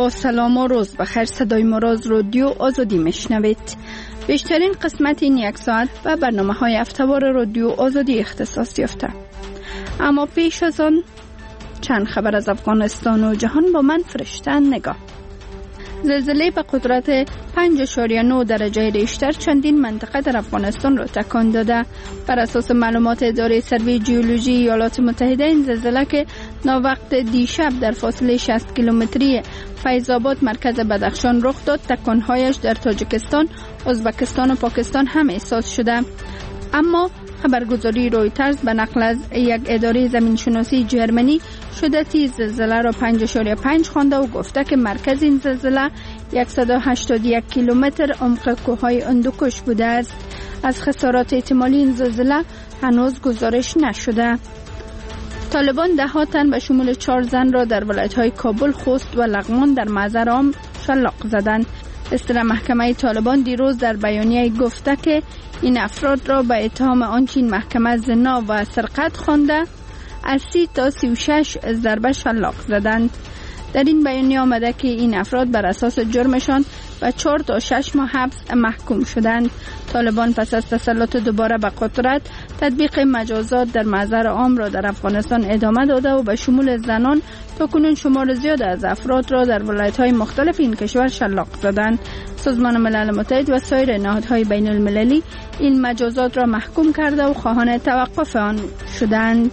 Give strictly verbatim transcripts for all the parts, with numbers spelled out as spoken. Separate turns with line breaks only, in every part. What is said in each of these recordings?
با سلام و روز بخیر. صدای ما را از رادیو آزادی میشنوید. بیشترین قسمت این یک ساعت و برنامه های هفته‌وار رادیو آزادی اختصاص یافته. اما پیش از آن چند خبر از افغانستان و جهان با من فرشته نگاه. زلزله به قدرت پنج اشاریه نه درجه ریشتر چندین منطقه در افغانستان را تکان داده. بر اساس معلومات اداره سروی جیولوژی ایالات متحده، این زلزله که ناوقت دیشب در فاصله شصت کیلومتری فیض آباد مرکز بدخشان رخ داد، تکانهایش در تاجیکستان، ازبکستان و پاکستان هم احساس شده. اما خبرگزاری رویترز به نقل از یک اداره زمینشناسی جرمنی شدتی زلزله را پنج اشاریه پنج خوانده و گفته که مرکز این زلزله صد و هشتاد و یک کیلومتر عمق کوههای هندوکش بوده است. از خسارات احتمالی این زلزله هنوز گزارش نشده. طالبان ده ها تن به شمول چهار زن را در ولایت‌های کابل، خوست و لغمان در محضر عام شلاق زدند. اصطلاح محکمه طالبان دیروز در بیانیه گفته که این افراد را به اتهام آنچه این محکمه زنا و سرقت خوانده از سی تا سی و شش ضربه شلاق زدند. در این بیانیه آمده که این افراد بر اساس جرمشان به چهار تا شش ماه حبس محکوم شدند. طالبان پس از تسلط دوباره به قدرت، تطبیق مجازات در محضر عام را در افغانستان ادامه داده و به شمول زنان تاکنون شمار زیاد از افراد را در ولایت‌های مختلف این کشور شلاق زدند. سازمان ملل متحد و سایر نهادهای بین المللی این مجازات را محکوم کرده و خواهان توقف آن شدند.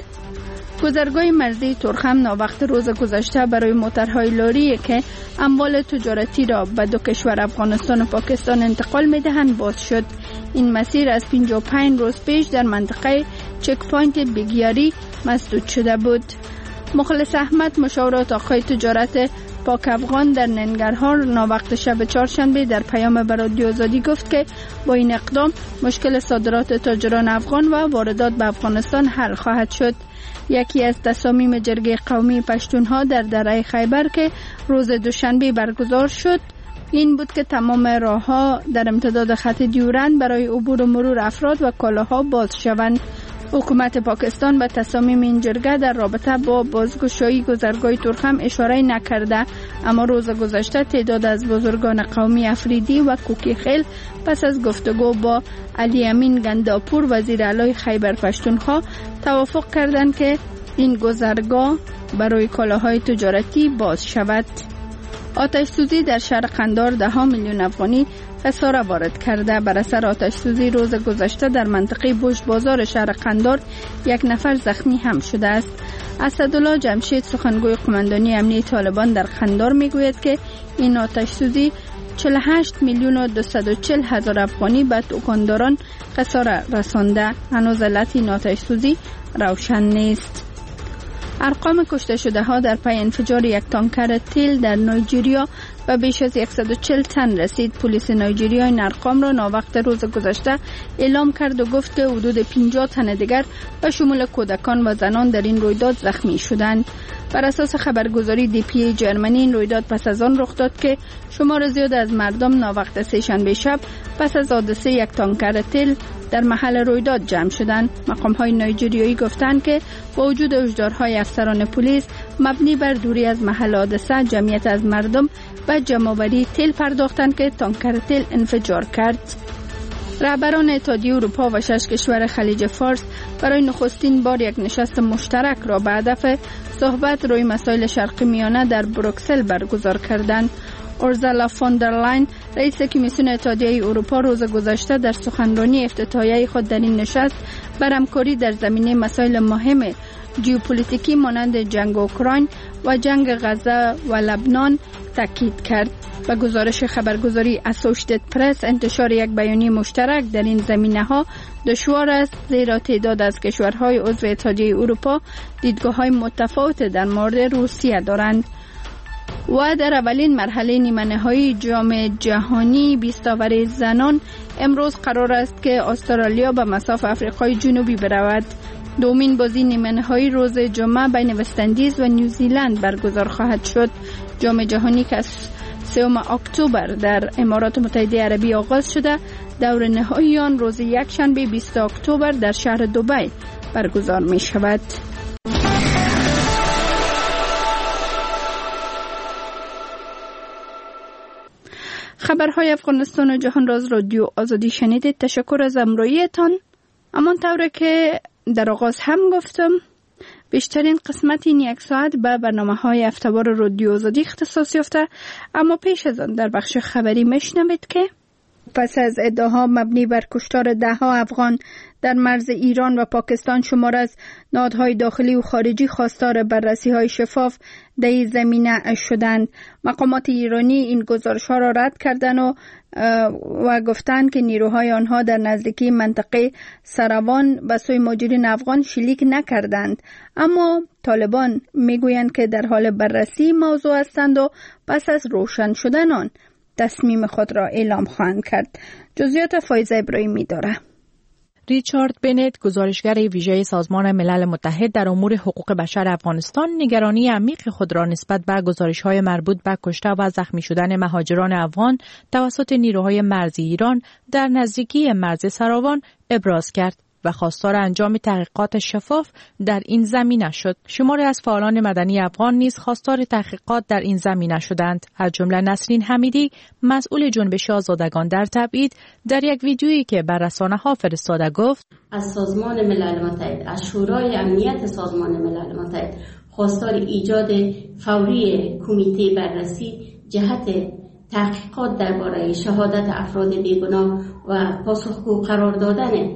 گذرگاه مرزی ترخم ناوقت روز گذشته برای موترهای لاری که اموال تجارتی را به دو کشور افغانستان و پاکستان انتقال می‌دهند باز شد. این مسیر از پنجاه و پنج روز پیش در منطقه چک پوینت بیگیاری مسدود شده بود. مخلص احمد، مشاور اتاق‌های تجارت پاک افغان در ننگرهار، ناوقت شب چهارشنبه در پیام به رادیو آزادی گفت که با این اقدام مشکل صادرات تاجران افغان و واردات به افغانستان حل خواهد شد. یکی از تصامیم جرگه قومی پشتونها در دره خیبر که روز دوشنبه برگزار شد این بود که تمام راه‌ها در امتداد خط دیورند برای عبور و مرور افراد و کالاها باز شوند. حکومت پاکستان به تصامیم این جرگه در رابطه با بازگشایی گذرگاه ترخم اشاره نکرده، اما روز گذشته تعداد از بزرگان قومی افریدی و کوکیخیل پس از گفتگو با علی امین گنداپور وزیر اعلی خیبر پشتونخوا توافق کردند که این گذرگاه برای کالاهای تجارتی باز شود. آتش سوزی در شهر قندار ده ها میلیون افغانی خساره وارد کرده. بر اثر آتش سوزی روز گذشته در منطقه بوش بازار شهر قندار یک نفر زخمی هم شده است. اسدالله جمشید، سخنگوی قماندانی امنیتی طالبان در قندار میگوید که این آتش سوزی چهل و هشت میلیون و دویست و چهل هزار افغانی به دکانداران خساره رسانده. هنوز علت این آتش سوزی روشن نیست. ارقام کشته شده ها در پی انفجار یک تانکر تیل در نایجریا و بیش از صد و چهل تن رسید. پلیس نایجریا این ارقام را ناوقت روز گذشته اعلام کرد و گفت که حدود پنجاه تن دیگر به شمول کودکان و زنان در این رویداد زخمی شدند. بر اساس خبرگزاری دی پی ای جرمنی این رویداد پس از آن رخ داد که شمار زیاد از مردم ناوقت سه‌شنبه شب پس از حادثه یک تانکر تیل در محل رویداد جمع شدند. مقام‌های نایجریایی گفتند که با وجود هشدارهای افسران پلیس مبنی بر دوری از محل حادثه، جمعیت از مردم به جمع‌آوری تیل پرداختند که تانکر تیل انفجار کرد. رهبران اتحادیه اروپا و شش کشور خلیج فارس برای نخستین بار یک نشست مشترک را به هدف صحبت روی مسائل شرق میانه در بروکسل برگزار کردند. اورزالا فون در لاین، رئیس کمیسیون اتحادیه اروپا، روز گذشته در سخنرانی افتتاحیه خود در این نشست بر همکاری در زمینه مسائل مهم ژئوپلیتیکی مانند جنگ اوکراین و جنگ غزه و لبنان تاکید کرد. به گزارش خبرگزاری اسوشیتد پرس، انتشار یک بیانیه مشترک در این زمینه‌ها دشوار است، زیرا تعداد از کشورهای عضو اتحادیه اروپا دیدگاه‌های متفاوت در مورد روسیه دارند. و در اولین مرحله نیمه نهایی جام جهانی بیست آور زنان امروز قرار است که استرالیا به مصاف آفریقای جنوبی برود. دومین بازی نیمه نهایی روز جمعه بین وست‌اندیز و نیوزیلند برگزار خواهد شد. جام جهانی که از سوم اکتبر در امارات متحده عربی آغاز شده، دور نهایی آن روز یکشنبه بیست اکتبر در شهر دبی برگزار می شود. خبرهای افغانستان و جهان را از رادیو آزادی شنیدید. تشکر از همراهیتان. همان طور که در آغاز هم گفتم، بیشترین قسمت این یک ساعت به برنامه‌های هفته‌وار رادیو آزادی اختصاص یافته، اما پیش از آن در بخش خبری میشنوید که پس از ادعاها مبنی بر کشتار ده‌ها افغان در مرز ایران و پاکستان، شمار از نهادهای داخلی و خارجی خواستار بررسی‌های شفاف در این زمینه شدند. مقامات ایرانی این گزارش‌ها را رد کردند و و گفتند که نیروهای آنها در نزدیکی منطقه سروان به سوی مهاجرین افغان شلیک نکردند، اما طالبان میگویند که در حال بررسی موضوع هستند و پس از روشن شدن آن تصمیم خود را اعلام خواهند کرد. جزئیات فایزه ابراهیمی داره.
ریچارد بنت، گزارشگر ویژه سازمان ملل متحد در امور حقوق بشر افغانستان، نگرانی عمیق خود را نسبت به گزارش‌های مربوط به کشته و زخمی شدن مهاجران افغان توسط نیروهای مرزی ایران در نزدیکی مرز سراوان ابراز کرد و خواستار انجام تحقیقات شفاف در این زمینه شد. شماری از فعالان مدنی افغان نیز خواستار تحقیقات در این زمینه شدند. از جمله نسرین حمیدی، مسئول جنبش آزادگان در تبعید، در یک ویدیویی که بر رسانه‌ها فرستاده گفت:
از سازمان ملل متحد، از شورای امنیت سازمان ملل متحد خواستار ایجاد فوری کمیته بررسی جهت تحقیقات درباره شهادت افراد بیگناه و پاسخگو قرار دادن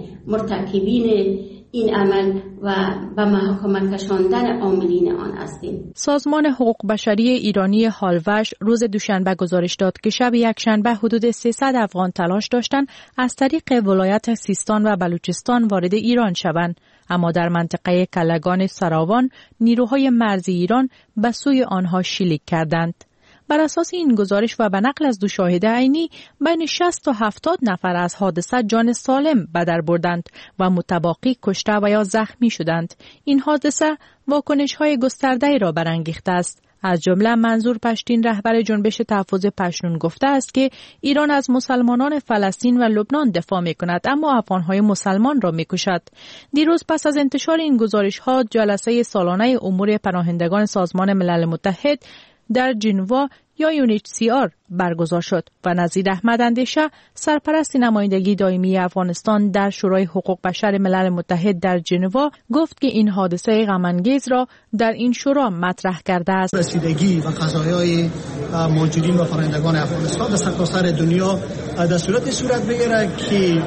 مرتکبین این عمل و به محاکمه کشاندن عاملین آن هستیم.
سازمان حقوق بشری ایرانی هالوش روز دوشنبه گزارش داد که شب یکشنبه حدود سیصد افغان تلاش داشتند از طریق ولایت سیستان و بلوچستان وارد ایران شوند، اما در منطقه کلگان سراوان نیروهای مرزی ایران به سوی آنها شلیک کردند. بر اساس این گزارش و به نقل از دو شاهد عینی، بین شصت تا هفتاد نفر از حادثه جان سالم به در بردند و متباقی کشته و یا زخمی شدند. این حادثه واکنش‌های گسترده‌ای را برانگیخته است. از جمله منظور پشتین، رهبر جنبش تحفظ پشتون، گفته است که ایران از مسلمانان فلسطین و لبنان دفاع می‌کند، اما افغان‌های مسلمان را می‌کشد. دیروز پس از انتشار این گزارش‌ها، جلسه سالانه امور پناهندگان سازمان ملل متحد در ژنوا یا یو ان اچ سی آر برگزار شد و نظیر احمد اندیشه، سرپرست نمایندگی دائمی افغانستان در شورای حقوق بشر ملل متحد در ژنوا، گفت که این حادثه غم‌انگیز را در این شورا مطرح کرده است.
رسیدگی و قضایای مهاجرین و پناهندگان افغانستان در سرتاسر دنیا در صورت صورت بگیرد که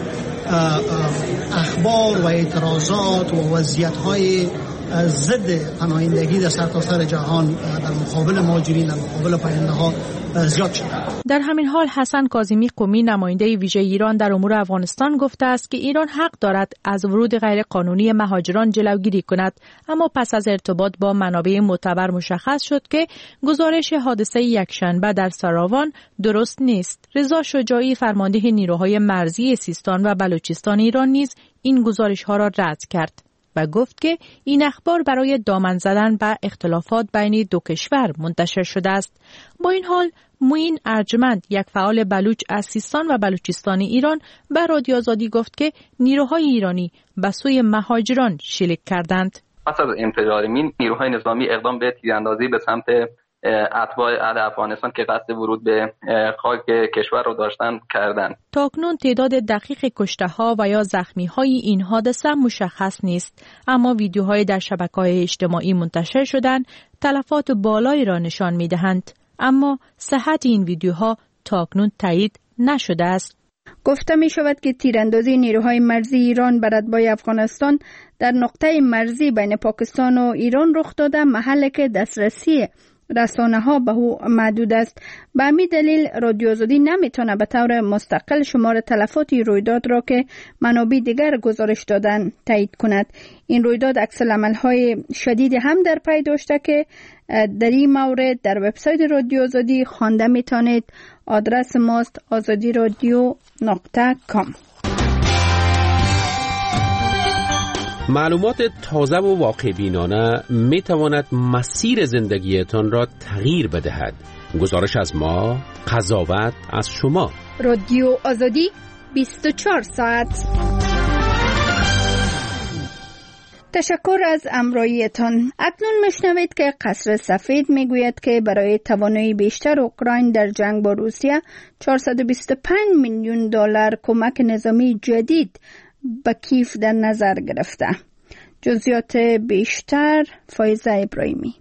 اخبار و اعتراضات و وضعیت‌های ضد پناهندگی در سرتاسر جهان در مقابل مهاجرین، در مقابل پناهنده‌ها زیاد شده.
در همین حال حسن کاظمی قمی، نماینده ویژه ایران در امور افغانستان، گفته است که ایران حق دارد از ورود غیرقانونی مهاجران جلوگیری کند، اما پس از ارتباط با منابع معتبر مشخص شد که گزارش حادثه یکشنبه در سراوان درست نیست. رضا شجاعی، فرمانده نیروهای مرزی سیستان و بلوچستان ایران، نیز این گزارش‌ها را رد کرد و گفت که این اخبار برای دامن زدن به اختلافات بین دو کشور منتشر شده است. با این حال، معین ارجمند، یک فعال بلوچ از سیستان و بلوچستان ایران، به رادیو آزادی گفت که نیروهای ایرانی به سوی مهاجران شلیک کردند.
پس از انفجار مین، نیروهای نظامی اقدام به تیراندازی به سمت اتباع اهل افغانستان که قصد ورود به خاک کشور را داشتند کردند.
تاکنون تعداد دقیق کشته‌ها و یا زخمی‌های این حادثه مشخص نیست، اما ویدیوهای در شبکه‌های اجتماعی منتشر شدند تلفات بالایی را نشان می‌دهند، اما صحت این ویدیوها تاکنون تایید نشده است.
گفته می شود که تیراندازی نیروهای مرزی ایران بر اتباع افغانستان در نقطه مرزی بین پاکستان و ایران رخ داده، محلی که دسترسی رسانه ها به او محدود است. به همین دلیل رادیو آزادی نمیتونه به طور مستقل شمار تلفات رویداد را که منابع دیگر گزارش دادن تایید کند. این رویداد عکس‌العمل های شدید هم در پی داشته که در این مورد در وبسایت رادیو آزادی خوانده میتونید. آدرس ماست آزادی رادیو نقطه کام.
معلومات تازه و واقع بینانه می تواند مسیر زندگیتان را تغییر بدهد. گزارش از ما، قضاوت از شما.
رادیو آزادی بیست و چهار ساعت. تشکر از امراییتان. اکنون میشنوید که قصر سفید میگوید که برای توانایی بیشتر اوکراین در جنگ با روسیه چهارصد و بیست و پنج میلیون دلار کمک نظامی جدید به کیف در نظر گرفته. جزئیات بیشتر فایزه ابراهیمی.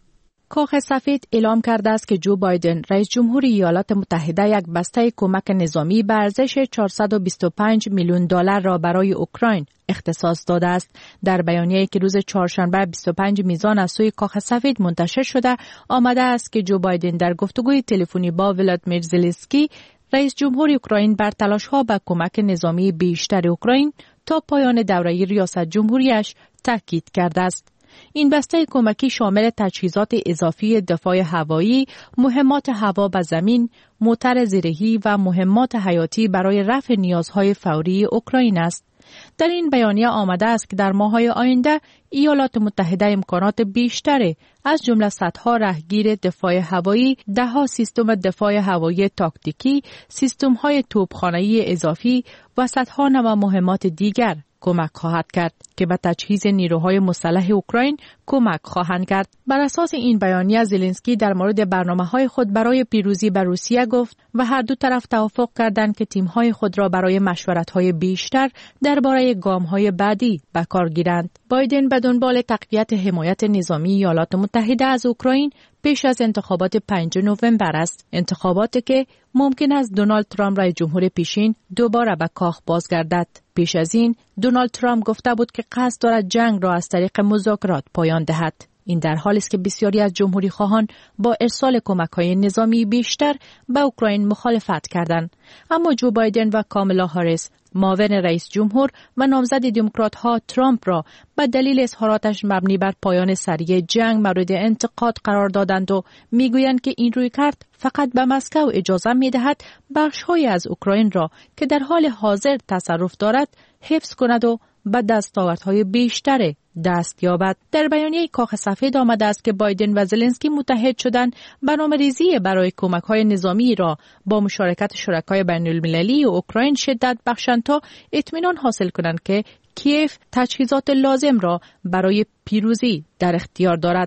کاخ سفید اعلام کرده است که جو بایدن رئیس جمهور ایالات متحده یک بسته کمک نظامی به ارزش چهارصد و بیست و پنج میلیون دلار را برای اوکراین اختصاص داده است. در بیانیه‌ای که روز چهارشنبه بیست و پنج میزان از سوی کاخ سفید منتشر شده آمده است که جو بایدن در گفتگوی تلفنی با ولادیمیر زلنسکی رئیس جمهور اوکراین بر تلاش‌ها به کمک نظامی بیشتر اوکراین تا پایان دوره ریاست جمهوریش تاکید کرده است. این بسته کمکی شامل تجهیزات اضافی دفاع هوایی، مهمات هوا به زمین، موتر زیرهی و مهمات حیاتی برای رفع نیازهای فوری اوکراین است. در این بیانیه آمده است که در ماه‌های آینده ایالات متحده امکانات بیشتری از جمله صدها راهگیر دفاع هوایی، ده‌ها سیستم دفاع هوایی تاکتیکی، سیستم‌های توپخانه‌ای اضافی و صدها نوع مهمات دیگر کمک خواهد کرد که به تجهیز نیروهای مسلح اوکراین کمک خواهند کرد. بر اساس این بیانیه زلنسکی در مورد برنامه‌های خود برای پیروزی بر روسیه گفت و هر دو طرف توافق کردند که تیم‌های خود را برای مشورت‌های بیشتر درباره گام‌های بعدی به کار گیرند. بایدن به دنبال تقویت حمایت نظامی ایالات متحده از اوکراین پیش از انتخابات پنجم نوامبر است. انتخاباتی که ممکن است دونالد ترامپ رئیس جمهور پیشین دوباره به کاخ بازگردد. پیش از این دونالد ترامپ گفته بود که قصد دارد جنگ را از طریق مذاکرات پایان دهد. این در حالی است که بسیاری از جمهوری خواهان با ارسال کمک‌های نظامی بیشتر به اوکراین مخالفت کردند. اما جو بایدن و کامالا هاریس معاون رئیس جمهور و نامزد دموکرات‌ها ترامپ را به دلیل اظهاراتش مبنی بر پایان سریع جنگ مورد انتقاد قرار دادند و میگویند که این رویکرد فقط به مسکو اجازه می‌دهد بخش‌هایی از اوکراین را که در حال حاضر تصرف دارد حفظ کند و به دستاوردهای بیشتر دست یابد. در بیانیه کاخ سفید آمده است که بایدن و زلنسکی متحد شدند برنامه‌ریزی برای کمک‌های نظامی را با مشارکت شرکای بین‌المللی و اوکراین شدت بخشند تا اطمینان حاصل کنند که کیف تجهیزات لازم را برای پیروزی در اختیار دارد.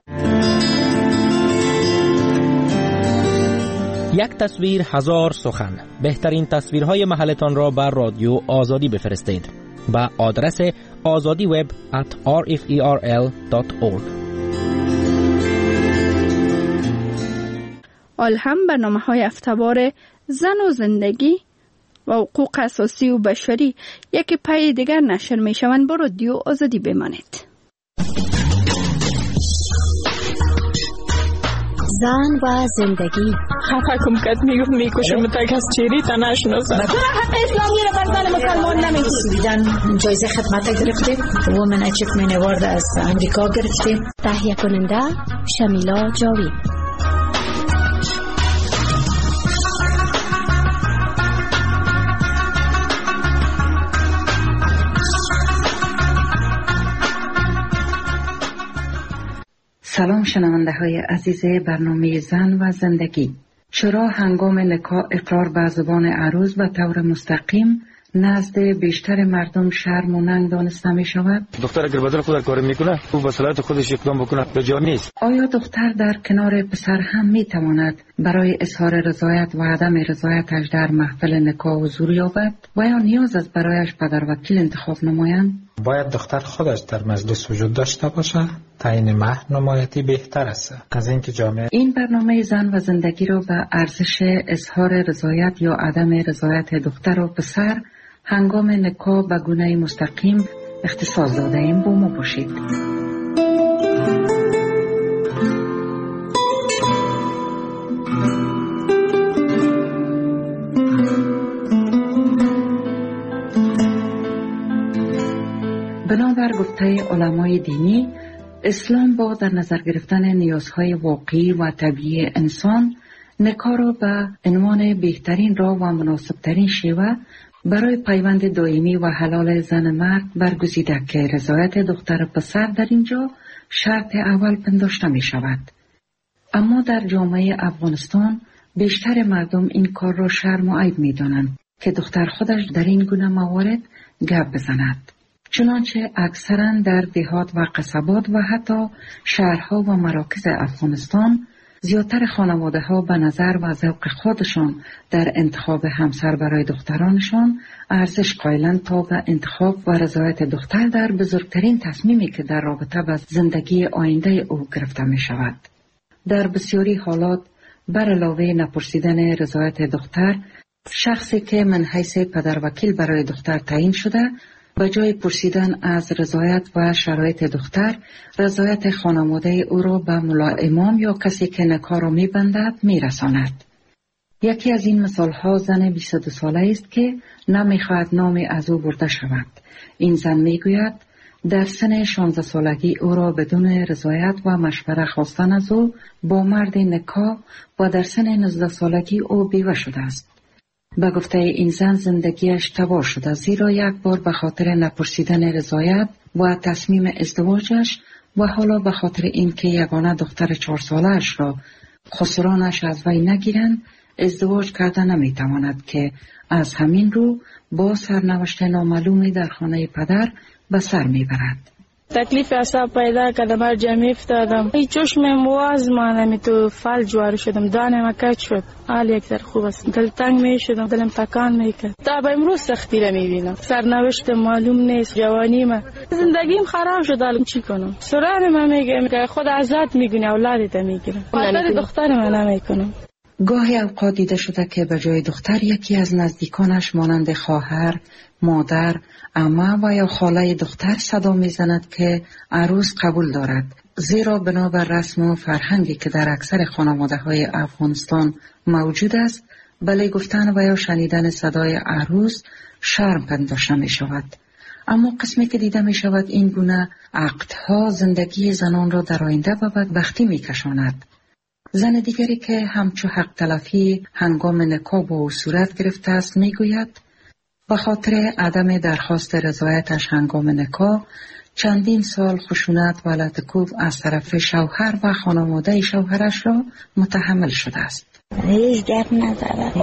یک تصویر هزار سخن. بهترین تصویرهای محلتان را بر رادیو آزادی بفرستید با آدرس azadi web at r f e r l dot org.
آل هم برنامه‌های افتوار زن و زندگی و حقوق اساسی و بشری یکی پای دیگر نشر می‌شوند. با رادیو آزادی بمانید.
زن و زندگی.
خفه کم کت میگفت میکشم تک از چیری تا نشناسم.
تو حق اسلامی رو بر زن مسلمان نمیگی. دیدن جایزه خدمت گرفتیم. وومن اچیومنت اوارد از امریکا گرفتیم. تهیه کننده شمیلا جاوید.
سلام شنونده های عزیز برنامه زن و زندگی. چرا هنگام نکاح اقرار به زبان عروس به طور مستقیم نزد بیشتر مردم شرم و ننگ دانسته می شود؟
دختر اگر بدل خود کار میکنه او به صلاحیت خودش اقدام بکنه به جا نیست.
آیا دختر در کنار پسر هم می تواند برای اظهار رضایت و عدم رضایتش در محفل نکاح حضور یابد و یا نیاز است برایش پدر وکیل انتخاب نمایند؟
باید دختر خودش در مجلس وجود داشته باشه. تعیین مهر نمایتی بهتر است از اینکه جامعه.
این برنامه زن و زندگی رو به ارزش اظهار رضایت یا عدم رضایت دختر و پسر هنگام نکاح به گونه مستقیم اختصاص داده ایم. با ما باشید. بنابر گفته علمای دینی، اسلام با در نظر گرفتن نیازهای واقعی و طبیعی انسان نکاح را به عنوان بهترین راه و مناسبترین شیوه برای پیوند دائمی و حلال زن مرد برگزیده که رضایت دختر و پسر در اینجا شرط اول پنداشته می شود. اما در جامعه افغانستان بیشتر مردم این کار را شرم و عیب می دانند که دختر خودش در این گونه موارد گپ بزند. چنانچه اکثرا در دهات و قصبات و حتی شهرها و مراکز افغانستان زیادتر خانواده ها به نظر و ذوق خودشان در انتخاب همسر برای دخترانشان ارزش قائلند تا به انتخاب و رضایت دختر در بزرگترین تصمیمی که در رابطه با زندگی آینده او گرفته می شود. در بسیاری حالات بر علاوه نپرسیدن رضایت دختر، شخصی که من حیث پدر وکیل برای دختر تعیین شده به جای پرسیدن از رضایت و شرایط دختر، رضایت خانواده او را به ملا امام یا کسی که نکاح را می بندد می رساند. یکی از این مثال ها زن بیست و دو ساله است که نمی خواهد نامی از او برده شود. این زن می گوید در سن شانزده سالگی او را بدون رضایت و مشوره خواستن از او با مرد نکاح و در سن نوزده سالگی او بیوه شده است. به گفته این زن زندگیش تباه شده، زیرا یک بار به خاطر نپرسیدن رضایت و تصمیم ازدواجش و حالا به خاطر اینکه یگانه دختر چهار سالش را خسرانش از وی نگیرند ازدواج کرده نمیتواند که از همین رو با سرنوشت نامعلومی در خانه پدر به سر میبرد.
تکلیف اعصاب پیدا کردم، هر جمعی افتادم، ای چشم مواز مانمی تو فلج وارد شدم، دانم کج شد، حال یک در خوب است، دل تنگ می شدم، دلم تکان می کرد. تا به امروز سختی را می بینم، سرنوشت معلوم نیست، جوانی ما زندگیم خراب شد، الان چی کنم؟ سران من میگه که خود آزاد میگونه اولادت میگیرم، خاطر دختر من نمیکنم.
گاهی اوقات دیده شده که به جای دختر یکی از نزدیکانش مانند خواهر، مادر، عمه و یا خاله دختر صدا میزند که عروس قبول دارد، زیرا بنابر رسم و فرهنگی که در اکثر خانواده های افغانستان موجود است، بله گفتن و یا شنیدن صدای عروس شرم پنداشته می شود. اما قسمی که دیده می شود این گونه عقدها زندگی زنان را در آینده به بدبختی می کشاند. زن دیگری که همچو حق تلفی هنگام نکاح با او صورت گرفته است می گوید به خاطر عدم درخواست رضایتش هنگام نکاح چندین سال خشونت و لطکوب از طرف شوهر و خانواده شوهرش را متحمل شده است.
هیچ گپ نداره،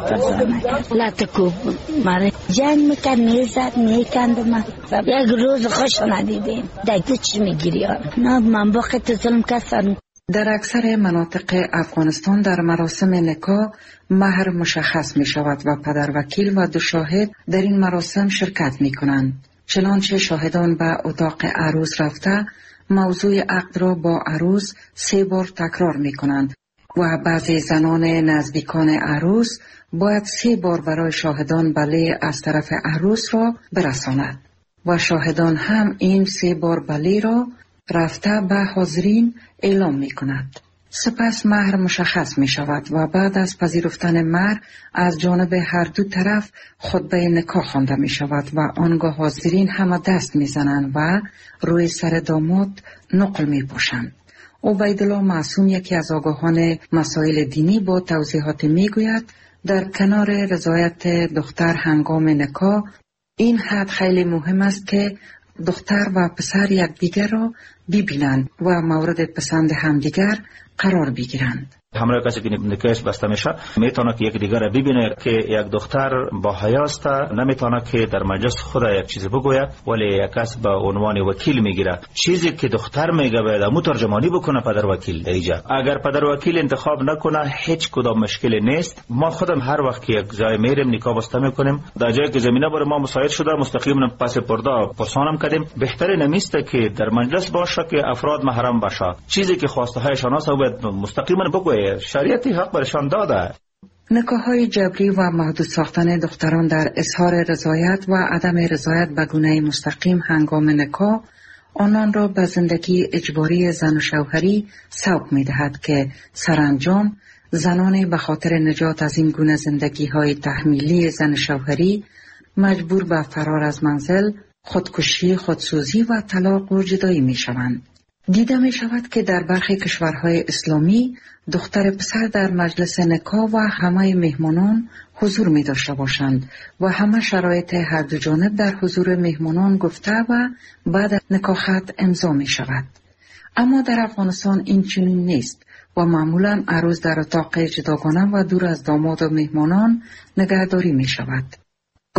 لطکوب ماره جنگ میکرد، نیزد نیکند من یک روز خوش ندیدیم دیگه چی میگیری نه من با خط ظلم کسان.
در اکثر مناطق افغانستان در مراسم نکاح مهر مشخص می شود و پدر وکیل و دو شاهد در این مراسم شرکت می کنند. چنانچه شاهدان به اتاق عروس رفته موضوع عقد را با عروس سه بار تکرار می کنند و بعضی زنان نزدیکان عروس باید سه بار برای شاهدان بله از طرف عروس را برساند و شاهدان هم این سه بار بله را رفته به حاضرین اعلام می کند. سپس مهر مشخص می شود و بعد از پذیرفتن مهر از جانب هر دو طرف خطبه نکاح خوانده می شود و آنگاه حاضرین همه دست می زنند و روی سر داماد نقل می پوشند. عبیدالله معصوم یکی از آگاهان مسائل دینی با توضیحات می گوید در کنار رضایت دختر هنگام نکاح این حد خیلی مهم است که دختر و پسر یکدیگر را ببینند و مورد پسند همدیگر قرار بگیرند.
همراه کسی که نکاحش بسته میشه میتونه که یک دیگر را ببینه که یک دختر با حیا است، نمیتونه که در مجلس خود یک چیز بگوید ولی یک کس به عنوان وکیل میگیره. چیزی که دختر میگه باید مترجمانی بکنه پدر وکیل دیجا. اگر پدر وکیل انتخاب نکنه هیچ کدام مشکلی نیست. ما خودم هر وقت که یک جای میریم نکاح بسته میکنیم در جایی که زمینه برای ما مساعد شده مستقیما پس پرده پرسانم کردیم بهتره نمیسته که در مجلس باشه که افراد محرم باشه. چیزی که خواسته های شناس باید مستقیما بگوید. شریعتی حق برشان داده.
نکاح‌های جبری و محدود ساختن دختران در اظهار رضایت و عدم رضایت به گونه مستقیم هنگام نکاح آنان را به زندگی اجباری زن و شوهری سوق می‌دهد که سرانجام زنان به خاطر نجات از این گونه زندگی‌های تحمیلی زن شوهری مجبور به فرار از منزل، خودکشی، خودسوزی و طلاق و جدایی می‌شوند. دیده می شود که در برخی کشورهای اسلامی دختر پسر در مجلس نکاح و همه مهمانان حضور می داشته باشند و همه شرایط هر دو جانب در حضور مهمانان گفته و بعد از نکاح خط امضا می شود. اما در افغانستان این چنین نیست و معمولا عروس در اتاق جداگانه و دور از داماد و مهمانان نگهداری می شود.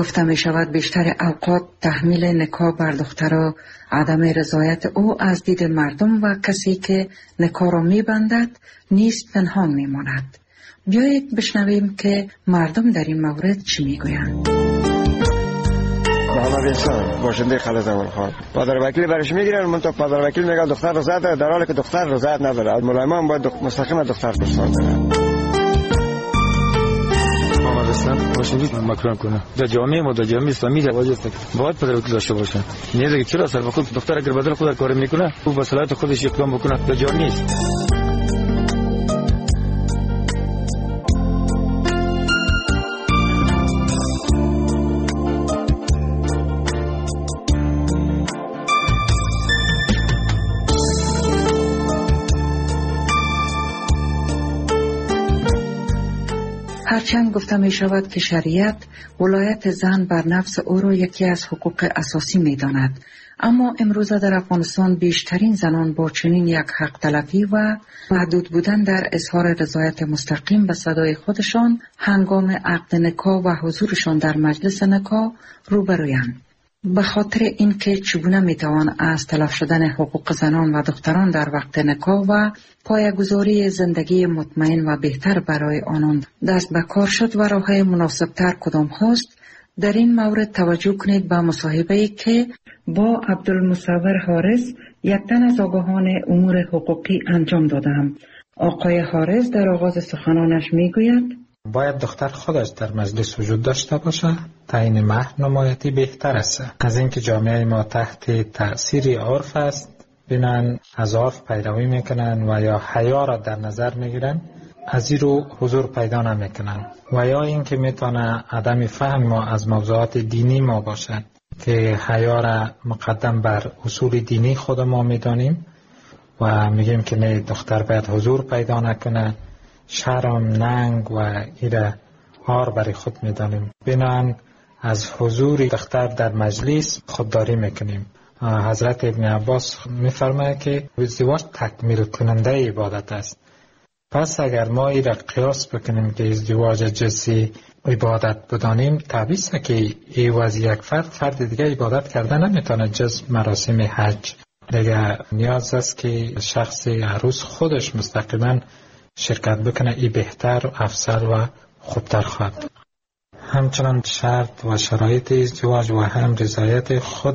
گفته می شود بیشتر اوقات تحمیل نکاح بر دخترها عدم رضایت او از دید مردم و کسی که نکاح را می بندد نیست پنهان می ماند. بیایید بشنویم که مردم در این مورد چی می گویند.
محمد انسان باشنده خالد اول خان پدر وکیل برش میگیرن، منتها پدر وکیل میگه دختر رضایت داره، در حالی که دختر رضایت نداره. از ملایمان باید مستقیما دختر پرسان کنه.
محمد انسان باشنده مکرم کنه در جامعه ما، در جامعه اسلامی واجب است باید پدر وکیل داشته باشه. نیازه که چرا سر وقت دختر اگر بدل خود کار میکنه او به صلاحیت خودش اقدام بکنه در جا نیست.
هرچند گفته می شود که شریعت ولایت زن بر نفس او را یکی از حقوق اساسی می داند، اما امروزه در افغانستان بیشترین زنان با چنین یک حق تلفی و محدود بودن در اظهار رضایت مستقیم به صدای خودشان هنگام عقد نکاح و حضورشان در مجلس نکاح روبرویند. به خاطر اینکه چگونه میتوان از تلف شدن حقوق زنان و دختران در وقت نکاح و پایه‌گذاری زندگی مطمئن و بهتر برای آنان دست به کار شد و راه‌های مناسب‌تر کدام هست، در این مورد توجه کنید به مصاحبه‌ای که با عبدالمصور حارث یک تن از آگاهان امور حقوقی انجام دادم. آقای حارث در آغاز سخنانش میگوید
باید دختر خودش در مجلس وجود داشته باشه، تعیین مهر نمایتی بهتر است. از اینکه جامعه ما تحت تأثیر عرف است، بینن از عرف پیروی میکنن و یا حیا را در نظر میگیرن، از این رو حضور پیدا نمیکنن. و یا اینکه میتونه عدم فهم ما از موضوعات دینی ما باشد که حیا را مقدم بر اصول دینی خود ما میدانیم و میگیم که نه، دختر باید حضور پیدا نکنه، شرم، ننگ و ایره آر برای خود میدانیم. بنان از حضور دختر در مجلس خودداری میکنیم. حضرت ابن عباس میفرماید که ازدواج تکمیل کننده عبادت است. پس اگر ما ایره قیاس بکنیم که ازدواج جنسی عبادت بدانیم، طبیعی است که ایواز یک فرد فرد دیگه عبادت کرده نمیتونه جز مراسم حج. دیگه نیاز است که شخص عروس خودش مستقیما شرکت بکنه، ای بهتر، افضل و خوبتر خواهد. همچنان شرط و شرایط ازدواج و هم رضایت خود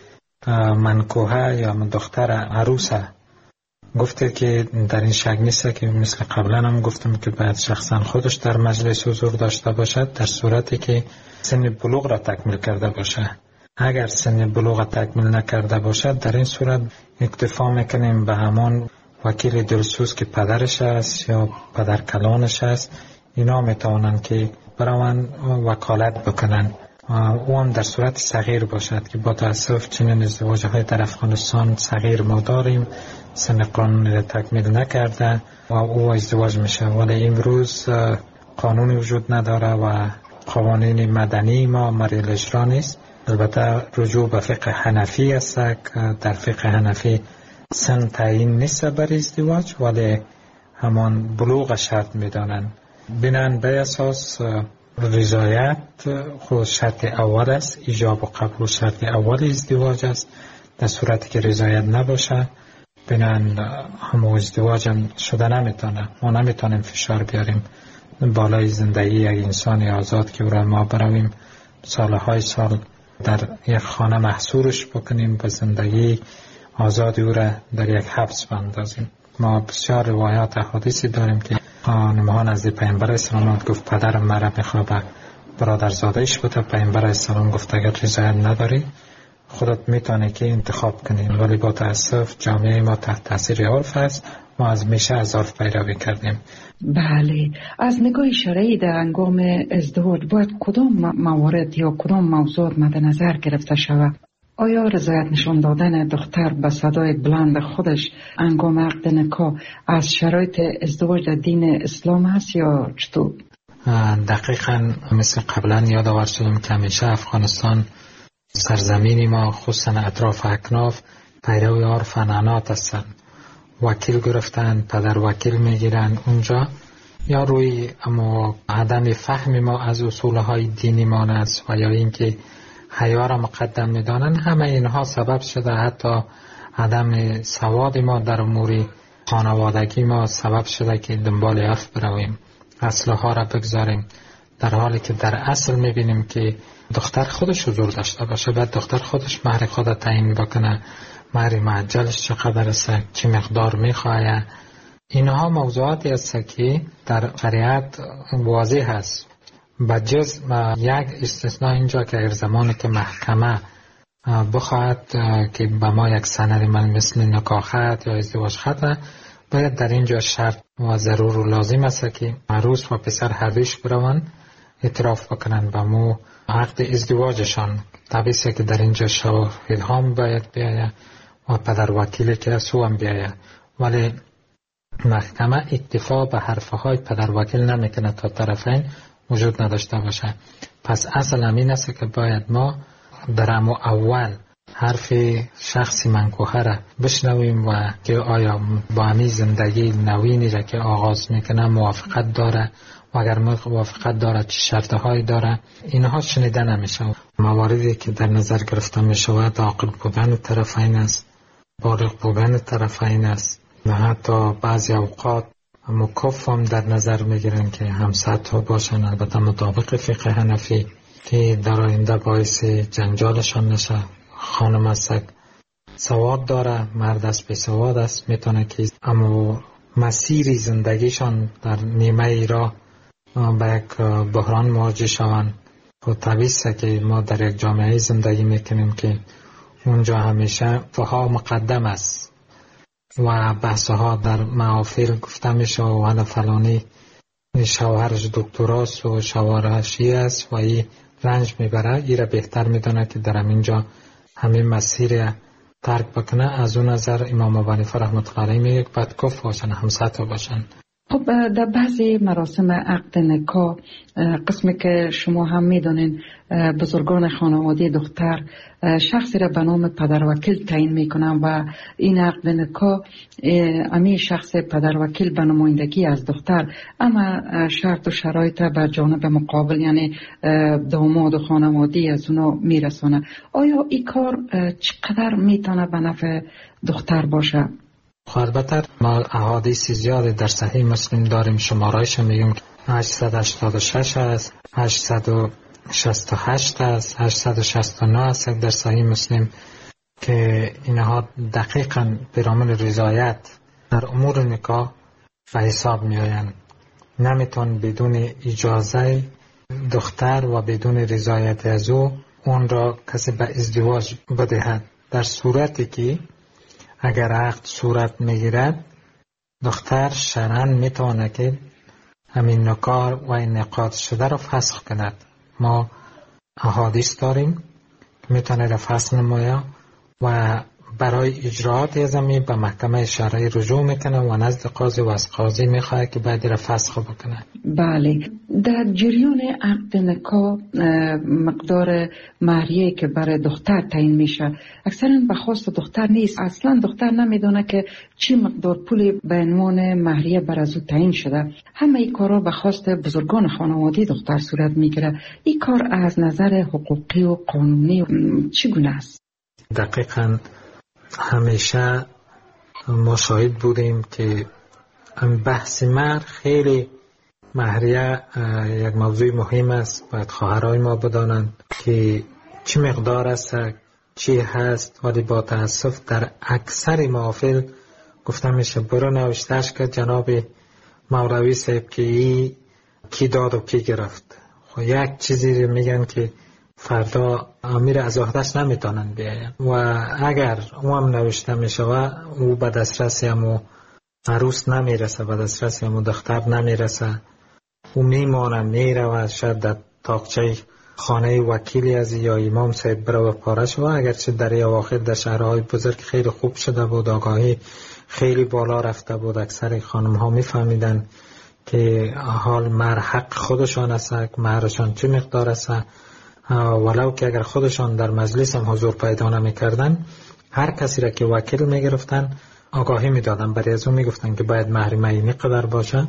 منکوحه یا دختر عروسه گفته که در این شک نیست که مثل قبلا هم گفتم که باید شخصا خودش در مجلس حضور داشته باشد در صورتی که سن بلوغ را تکمیل کرده باشد. اگر سن بلوغ را تکمیل نکرده باشد، در این صورت اکتفا میکنیم به همان وکیل دلسوز که پدرش است یا پدر کلانش است. اینا میتوانن که برای وکالت بکنن. او هم در صورت صغیر باشد که با تاسف چنین ازدواج های در افغانستان صغیر ما داریم، سن قانونی تکمیل نکرده و او ازدواج میشه. ولی امروز قانونی وجود نداره و قوانین مدنی ما مریل اجرا نیست. البته رجوع به فقه حنفی است که در فقه حنفی سن تعیین نیست برای ازدواج، ولی همان بلوغ شرط میدانند. بنان به اساس رضایت خود شرط اول است، ایجاب و قبول شرط اول ازدواج است. در صورتی که رضایت نباشه، بنان همون ازدواج هم شده نمیتونه. ما نمیتونیم فشار بیاریم بالای زندگی یک انسان آزاد که او را ما برویم سالهای سال در یک خانه محصورش بکنیم، به زندگی آزادی او را در یک حبس بندازیم. ما بسیار روایات احادیثی داریم که خانم‌ها نزد پیامبر اسلام گفت پدرم مرا میخواد برادرزادهش بوده. پیامبر اسلام گفت اگر رضایت نداری خودت میتونی که انتخاب کنی. ولی با تاسف جامعه ما تحت تاثیر عرف است. ما از میشه از عرف پیروی کردیم.
بله، از نگاه شرعی در هنگام ازدواج باید کدام موارد یا کدام موضوع مد نظر گرفته شود؟ آیا رضایت نشان دادن دختر به صدای بلند خودش هنگام عقد نکاح از شرایط ازدواج در دین اسلام است یا چطور؟
دقیقاً مثل قبلا یادآور شدم که همیشه افغانستان سرزمینی ما خصوصا اطراف اکناف پیرو عرف عنعنات هستند. وکیل گرفتن، پدر وکیل میگیرن اونجا یا روی اما عدم فهم ما از اصولهای دینی ما است و یا اینکه حیا را مقدم می‌دانند، همه اینها سبب شده. حتی عدم سواد ما در امور خانوادگی ما سبب شده که دنبال عرف برویم، اصلها را بگذاریم، در حالی که در اصل می‌بینیم که دختر خودش حضور داشته باشه، بعد دختر خودش مهر خود تعیین بکنه، مهر معجلش چقدر است، چه مقدار می‌خواهد. اینها موضوعاتی است که در شریعت واضح است. بجز یک استثناء اینجا که اگر زمانی که محکمه بخواهد که به ما یک سند من مثل نکاح خط یا ازدواج خط، باید در اینجا شرط و ضرور و لازم است که عروس و پسر هرش بروند اعتراف بکنند به مو عقد ازدواجشان. طبیعی است که در اینجا شواهد هم باید بیاید و پدر وکیلی که از او هم بیاید، ولی محکمه اکتفا به حرفهای پدر وکیل نمیکنه تا طرفین وجود نداشته باشه. پس اصل همین است که باید ما در امو اول حرف شخص منکوحه را بشنویم و که آیا با همی زندگی نوینی را که آغاز میکنه موافقت داره و اگر موافقت داره چه شرطهایی داره. اینها شنیده نمیشه. مواردی که در نظر گرفته میشود عاقل بودن طرفین است، بالغ بودن طرفین است و حتی بعضی اوقات مکف هم در نظر میگیرن که هم سطح باشن، البته مطابق فقه حنفی، که در آینده باعث جنجالشان نشه. خانم است سواد داره، مرد است بی سواد است، میتونه که اما مسیر زندگیشان در نیمه ای را به یک بحران مواجه شوند. و طبیعی است که ما در یک جامعه زندگی میکنیم که اونجا همیشه فها مقدم است و بحثها در محافل گفته میشه و حالا فلانی شوهرش دکتراست و شوهرش است و این رنج میبره، این را بهتر میدونه که در همینجا همین مسیر ترک بکنه. از اون نظر امام ابو حنیفه رحمت الله علیه میگه باید کف باشن، همسطح باشن.
خب در بعضی مراسم عقد نکاح قسمی که شما هم میدونین بزرگان خانواده دختر شخصی را به نام پدر وکیل تعیین میکنن و این عقد نکاح امی شخص پدر وکیل به نمایندگی از دختر اما شرط و شرایط بر جانب مقابل یعنی داماد و خانواده از اونو میرسونه. آیا این کار چقدر میتونه به نفع دختر باشه؟
البته ما احادیث زیاد در صحیح مسلم داریم، شمارایش میگیم که هشتصد و هشتاد و شش است، هشتصد و شصت و هشت است، هشتصد و شصت و نه است در صحیح مسلم، که اینها دقیقاً برامون رضایت در امور نکاح به حساب می آیند. نمیتون بدون اجازه دختر و بدون رضایت از او اون را کسی به ازدواج بدهد، در صورتی که اگر عقد صورت میگیرد دختر شرعاً میتونه که همین نکاح و انعقاد شده را فسخ کند. ما احادیث داریم که میتونه را فسخ نماید و برای اجراعات ازمی به محکمه شرعی رجوع میکنه و نزد قاضی و از قاضی میخواه که باید را فسخ بکنه.
بله، در جریان عقد نکاح مقدار مهریه که برای دختر تعیین میشه اکثرا به خواست دختر نیست. اصلا دختر نمیدونه که چی مقدار پولی به عنوان مهریه بر از او تعیین شده. همه این کارا به خواست بزرگان خانواده دختر صورت میگیره. این کار از نظر حقوقی و قانونی چگونه است؟
دقیقاً همیشه ما شاهد بودیم که بحث مهر خیلی مهریه یک موضوع مهم است. باید خواهرای ما بدانند که چه مقدار است، چی هست، ولی با تاسف در اکثر محافل گفته میشه برو نوشتهش که جناب مولوی صاحب که ای کی داد و کی گرفت. خب یک چیزی میگن که فردا امیر از عهده‌اش نمیتونن بیاین و اگر او هم نوشته میشه و او به دسترسی همو عروس نمیرسه، به دسترسی همو دختر نمیرسه، او میمانه میره و شاید در تاقچه خانه وکیلی از یا امام صاحب بره و پارش و اگرچه در اواخر در شهرهای بزرگ خیلی خوب شده بود، آگاهی خیلی بالا رفته بود، اکثر خانم ها میفهمیدن که حال مهر حق خودشان است، مهرشان چه مقدار است، ولو که اگر خودشان در مجلس هم حضور پیدا نمی کردن هر کسی را که وکیل می گرفتن آگاهی می دادن، برای از اون می گفتن که باید مهر معینی قدر باشه،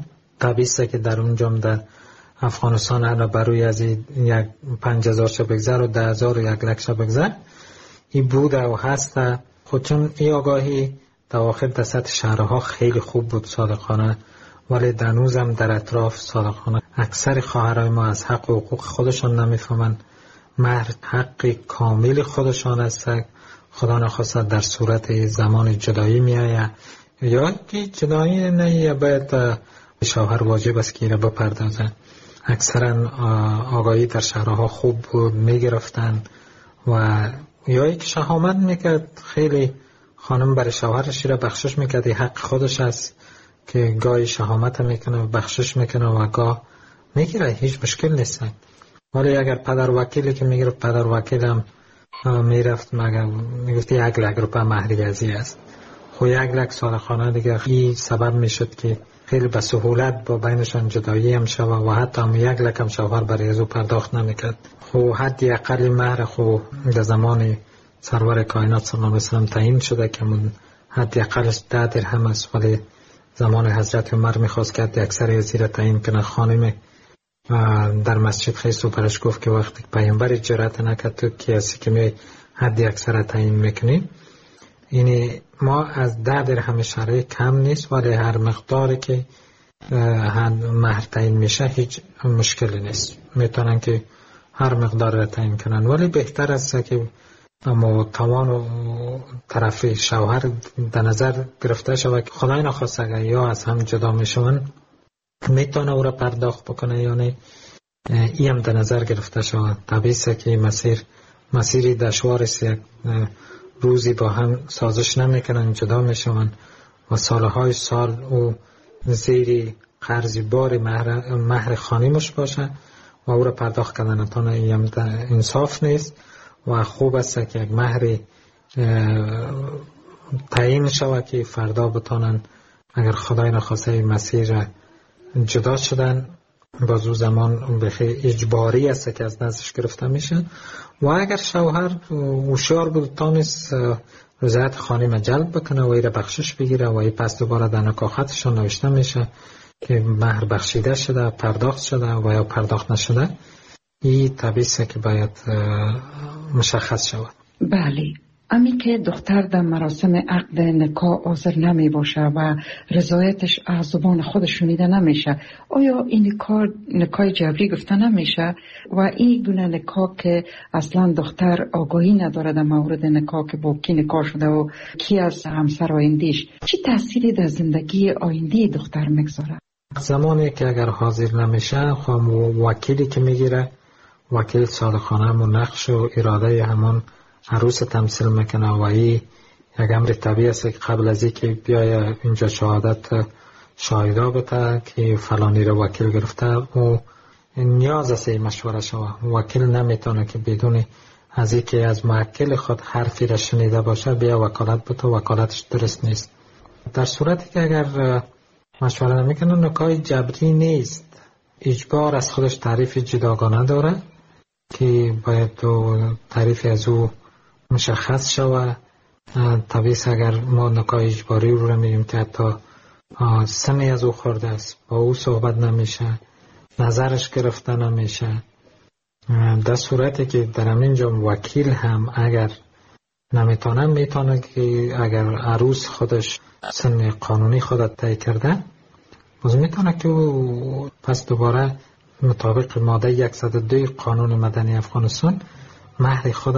طبیعی است که در اونجا در افغانستان هر بروی از یک پنج هزار شب بگذر و ده هزار و یک لک شب بگذر این بوده و هسته. خود چون این آگاهی دواخل در سطح شهرها خیلی خوب بود صادقانه، ولی دنوز هم در اطراف صادقانه اکثر خواهرای ما از حق و حقوق خودشان نمیفهمن. مهر حق کامل خودشان است، خدا نخواست در صورت زمان جدایی میآید یا که جدایی نه باید شوهر واجب است که را بپردازن. اکثرا آگاهی در شهرها خوب بود، میگرفتن و یا یک شهامت میکرد، خیلی خانم برای شوهرش را بخشش میکرد، حق خودش است که گاهی شهامت میکنه و بخشش میکنه و گاه میگیره، هیچ مشکل نیست. ولی اگر پدر وکیلی که میگرفت، پدر وکیل هم میرفت مگر میگفت یک لک روپه مهری ازی است، خو یک لک صادقانه دیگه این سبب میشد که خیلی به سهولت با بینشان جدایی هم شود و حتی هم یک لک هم شوهر برای ازو پرداخت نمیکرد. خو حدی اقل مهر خو در زمان سرور کائنات صلی الله علیه و سلم تعیین شده که من حدی اقلش ده درهم است، ولی زمان حضرت عمر میخواست که حدی اکثر ازی را تعیین کنه. خانم در مسجد خیست و برش گفت که وقتی پیامبر جرأت نکرد تو کیسی که می حدی اکثر تعیین میکنی. یعنی ما از ده درهم شرعی کم نیست، ولی هر مقداری که مهر تعیین میشه هیچ مشکلی نیست، میتونن که هر مقدار را تعیین کنن. ولی بهتر است که اما توان و طرف شوهر در نظر گرفته شود که خدای نخواست اگر یا از هم جدا میشون میتونه او را پرداخت بکنه یا نه، این هم در نظر گرفته شود. طبیعی است که مسیر مسیری دشوار است، یک روزی با هم سازش نمیکنن، جدا میشون و سالهای سال او زیر قرضی بار مهر, مهر خانیمش باشه و او را پرداخت کردن نتونه، این هم انصاف نیست و خوب است که یک مهر تعیین شود که فردا بتانن اگر خدای نخواسته مسیر جدا شدن بازو زمان بخی اجباری است که از نزدش گرفته میشه. و اگر شوهر هوشیار بود تانست رضایت خانم جلب بکنه و ایره بخشش بگیره و ای پس دوباره در نکاحتشان نوشته میشه که مهر بخشیده شده، پرداخت شده و یا پرداخت نشده، این طبیعی است که باید مشخص شود.
بله، امی که دختر در مراسم عقد نکاح حاضر نمی باشه و رضایتش از زبان خود شنیده نمیشه، آیا این کار نکاح جبری گفته نمیشه؟ و این گونه نکاح که اصلا دختر آگاهی نداره در مورد نکاح که با کی نکاح شده و کی از همسر آیندهش، چی تأثیری در زندگی آینده دختر میگذاره؟
زمانی که اگر حاضر نمیشه، خب وکیلی که میگیره، وکیل صادقانه همون نقش و اراده همون عروس تمثیل میکنه و این یک امر طبیعی است که قبل از اینکه بیای اینجا شهادت شاهدا بده که فلانی رو وکیل گرفته و نیاز است مشوره شود. وکیل نمیتونه که بدون از اینکه از موکل خود حرفی را شنیده باشه بیا وکالت بده، وکالتش درست نیست. در صورتی که اگر مشوره نمیکنه، نکاح جبری نیست، اجبار از خودش تعریف جداگانه داره که باید دو تعریف از او مشخص شود. طبیعی اگر ما نکاح اجباری رو رو میگیم که حتی سنی از او خورده است، با او صحبت نمیشه، نظرش گرفته نمیشه، در صورتی که در همینجا وکیل هم اگر نمیتونه، میتونه که اگر عروس خودش سن قانونی خودت طی کرده باز میتونه که او پس دوباره مطابق ماده صد و دو قانون مدنی افغانستان مهر خود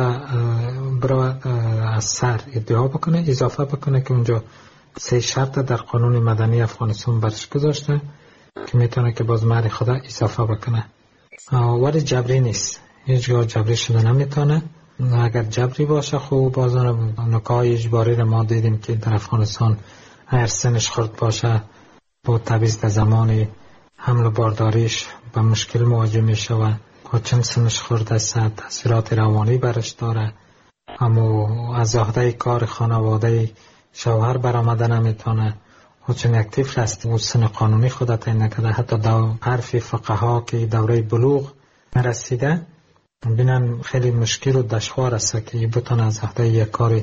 برای از سر ادعا بکنه، اضافه بکنه که اونجا سه شرط در قانون مدنی افغانستان برش گذاشته که میتونه که باز مهر خود اضافه بکنه. ولی جبری نیست، هیچگاه جبری شده نمیتونه. اگر جبری باشه خوب باز نکاح اجباری رو ما دیدیم که در افغانستان هر سنش خورد باشه با تبعیض در زمان حمل بارداریش به مشکل مواجه میشه و چند سنش خورده است تاثیرات روانی برش داره، اما از عهده کار خانواده شوهر برآمده نمیتونه. چون یک طفل است و سن قانونی خود تعیین نکرده، حتی دو حرف فقها که دوره بلوغ رسیده بینن خیلی مشکل و دشوار است که بتونه از عهده یک کار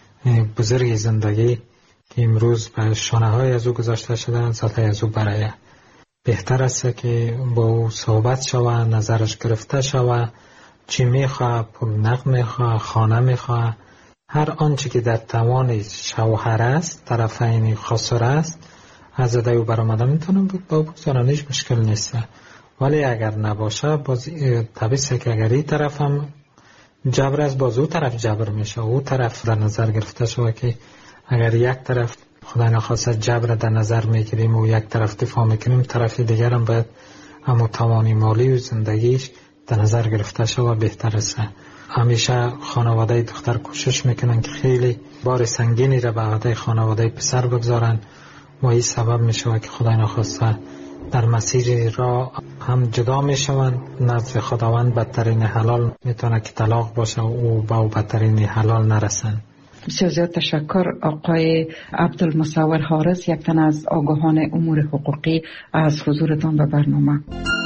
بزرگ زندگی که امروز به شانه های از او گذاشته شده ذاته از او برایه. بهتر است که با او صحبت شوه، نظرش گرفته شوه، چی میخواه، پول نقد میخواه، خانه میخواه، هر آنچه که در توان شوهر است، طرفین خسر است، از او برآمده میتونم با بگذارنش مشکل نیست. ولی اگر نباشه باز طبیعیه که اگر این طرف هم جبر است، باز او طرف جبر میشه. او طرف در نظر گرفته شده که اگر یک طرف خدا نخواسته جبر در نظر میگیریم و یک طرف دفاع میکنیم، طرف دیگر هم باید همون توانی مالی و زندگیش در نظر گرفته شده بهتر است. همیشه خانواده دختر کوشش میکنن که خیلی بار سنگینی را به عهده خانواده پسر بگذارن و این سبب میشه که خدا نخواسته در مسیر را هم جدا میشوند. نزد خداوند بدترین حلال میتونه که طلاق باشه و با بدترین حلال نرسن.
بسیار زیاد تشکر آقای عبدالمصور حارس، یک تن از آگاهان امور حقوقی، از حضورتان به برنامه.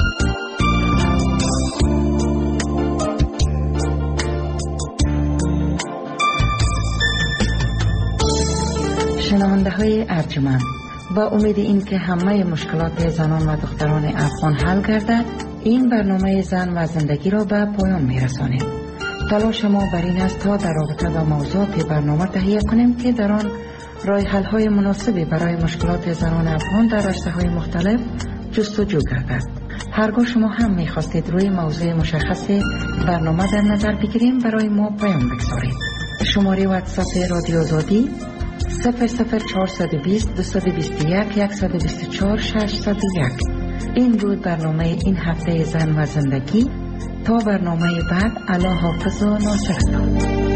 شنونده های ارجمند، با امید این که همه مشکلات زنان و دختران افغان حل گردد، این برنامه زن و زندگی را به پایان می رسانیم. تلاش ما بر این است تا در رابطه با موضوعات برنامه تهیه کنیم که در آن راه حل های مناسبی برای مشکلات زنان افغان در رشته‌های مختلف جستجو گردد. هرگاه شما هم می خواستید روی موضوع مشخص برنامه در نظر بگیریم، برای ما پیام بگذارید. شماره واتساپ رادیو آزادی صفر صفر چهارصد و بیست دویست و بیست و یک صد و بیست و چهار ششصد و یک. این بود برنامه این هفته زن و زندگی. تا برنامه بعد، الله حافظ و ناصرتان.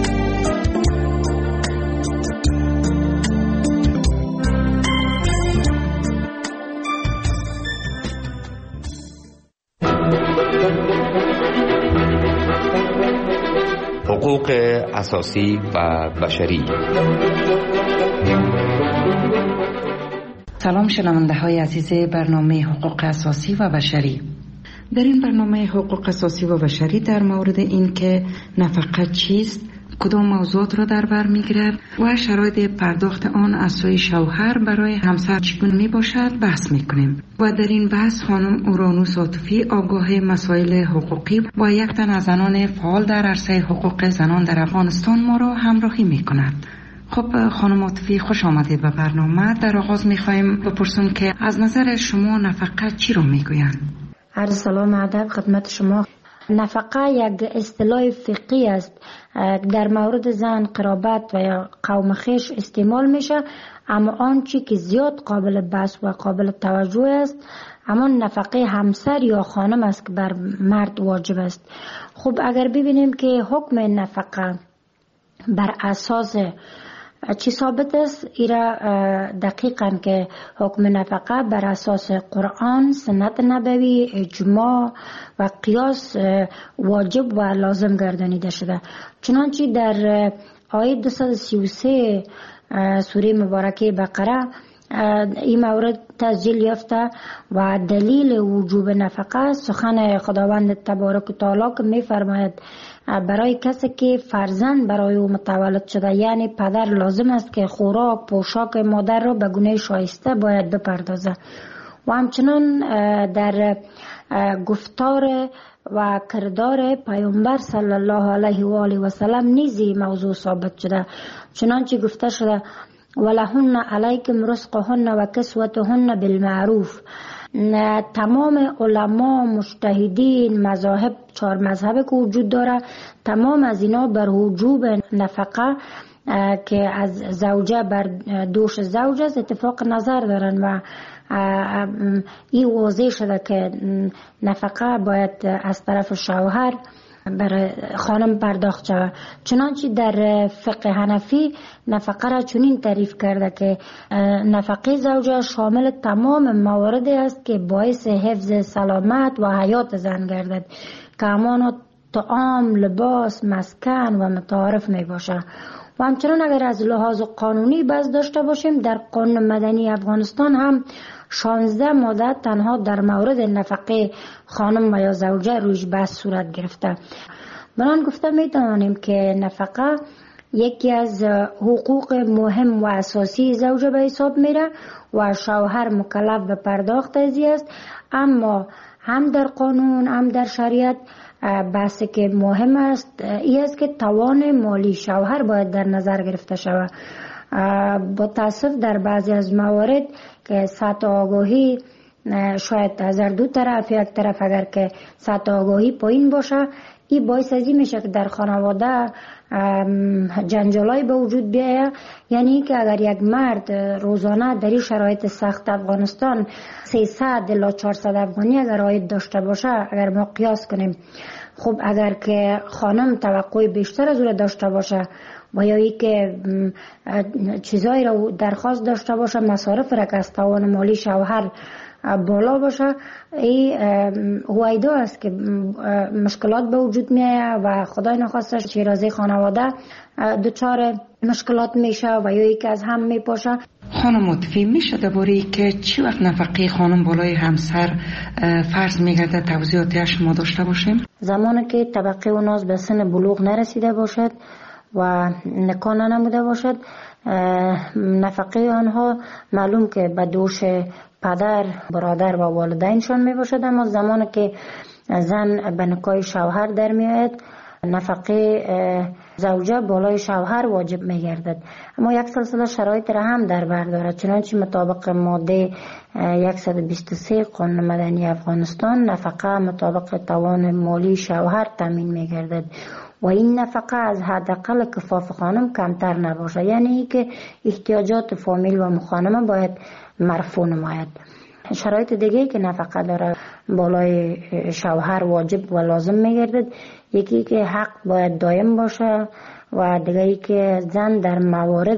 حقوق اساسی و بشری.
سلام شنونده های عزیز برنامه حقوق اساسی و بشری. در این برنامه حقوق اساسی و بشری در مورد این که نفقه چیست، کدام موضوعات را در بر میگیرد و شرایط پرداخت آن از سوی شوهر برای همسر چگونه می باشد بحث میکنیم. و در این بحث خانم اورانوس عاطفی، آگاه مسائل حقوقی و یک تن از زنان فعال در عرصه حقوق زنان در افغانستان ما را همراهی میکند. خب خانم عاطفی، خوش آمدید به برنامه. در آغاز میخوایم بپرسیم که از نظر شما نفقه چی رو میگویند؟
عرض سلام ادب خدمت شما. نفقه یک اصطلاح فقهی است، در مورد زن، قرابت و یا قوم خویش استعمال میشه، اما آنچه که زیاد قابل بحث و قابل توجه است اما نفقه همسر یا خانم است که بر مرد واجب است. خب اگر ببینیم که حکم نفقه بر اساس چی ثابت است، ایرا دقیقاً که حکم نفقه بر اساس قرآن، سنت نبوی، اجماع و قیاس واجب و لازم گردانیده شده. چنانچه در آیه دویست و سی و سه سوره مبارکه بقره این مورد تسجیل یافته و دلیل وجوب نفقه سخن خداوند تبارک و تعالی که می فرماید برای کسی که فرزند برای او متولد شده، یعنی پدر، لازم است که خوراک پوشاک مادر را به گونه شایسته باید بپردازه. و همچنان در گفتار و کردار پیامبر صلی الله علیه و آله و سلم نیز موضوع ثابت شده، چنانچه گفته شده ولهن علیکم رزقهن و کسوتهن بالمعروف. تمام علما، مجتهدین، مذاهب، چهار مذهب که وجود داره، تمام از اینا بر وجوب نفقه که از زوجه بر دوش زوج است اتفاق نظر دارن و این واضح شده که نفقه باید از طرف شوهر برای خانم پرداخت شود. چنانچه در فقه حنفی نفقه را چنین تعریف کرده که نفقه زوجه شامل تمام مواردی است که باعث حفظ سلامت و حیات زن گردد، که همانا طعام، لباس، مسکن و متعارف می باشه. و همچنان اگر از لحاظ قانونی بحث داشته باشیم، در قانون مدنی افغانستان هم شانزده ماده تنها در مورد نفقه خانم و یا زوجه رویش بحث صورت گرفته. بنان گفته می توانیم که نفقه یکی از حقوق مهم و اساسی زوجه به حساب میره و شوهر مکلف به پرداخت ازی است. اما هم در قانون هم در شریعت بحثی که مهم است این است که توان مالی شوهر باید در نظر گرفته شود. با تاسف در بعضی از موارد که سطح آگاهی شاید از دو طرف، یک طرف اگر که سطح آگاهی پایین باشه، این باعث ازی میشه که در خانواده جنجالای به وجود بیاید. یعنی که اگر یک مرد روزانه در این شرایط سخت افغانستان سیصد الی چهارصد افغانی اگر عاید داشته باشه، اگر ما قیاس کنیم، خب اگر که خانم توقع بیشتر از او داشته باشه و یا ای که چیزایی را درخواست داشته باشه، مصارف را که از توان مالی شوهر بالا باشه، این هویدا است که مشکلات به وجود میاد و خدای نخواستش شیرازی خانواده دچار مشکلات میشه و یا ای که از هم میپاشه.
خانم متفی میشه درباره که چی وقت نفقه خانم بالای همسر فرض میگرده توضیحاتی شما داشته باشیم؟
زمانی که طبقه و ناز به سن بلوغ نرسیده باشد و نکاح نموده باشد، نفقه آنها معلوم که به دوش پدر، برادر و والدینشان می باشد. اما زمانی که زن به نکاح شوهر در می آید، نفقه زوجه بالای شوهر واجب می گردد. اما یک سلسله شرایط را هم در بر دارد. چنانچه مطابق ماده صد و بیست و سه قانون مدنی افغانستان، نفقه مطابق توان مالی شوهر تامین می گردد و این نفقه از حداقل کفاف خانم کمتر نباشه. یعنی که احتیاجات فامیل و خانم باید مرفوع نماید. شرایط دیگه که نفقه داره بالای شوهر واجب و لازم میگردد، یکی که حق باید دائم باشه و دیگه که زن در موارد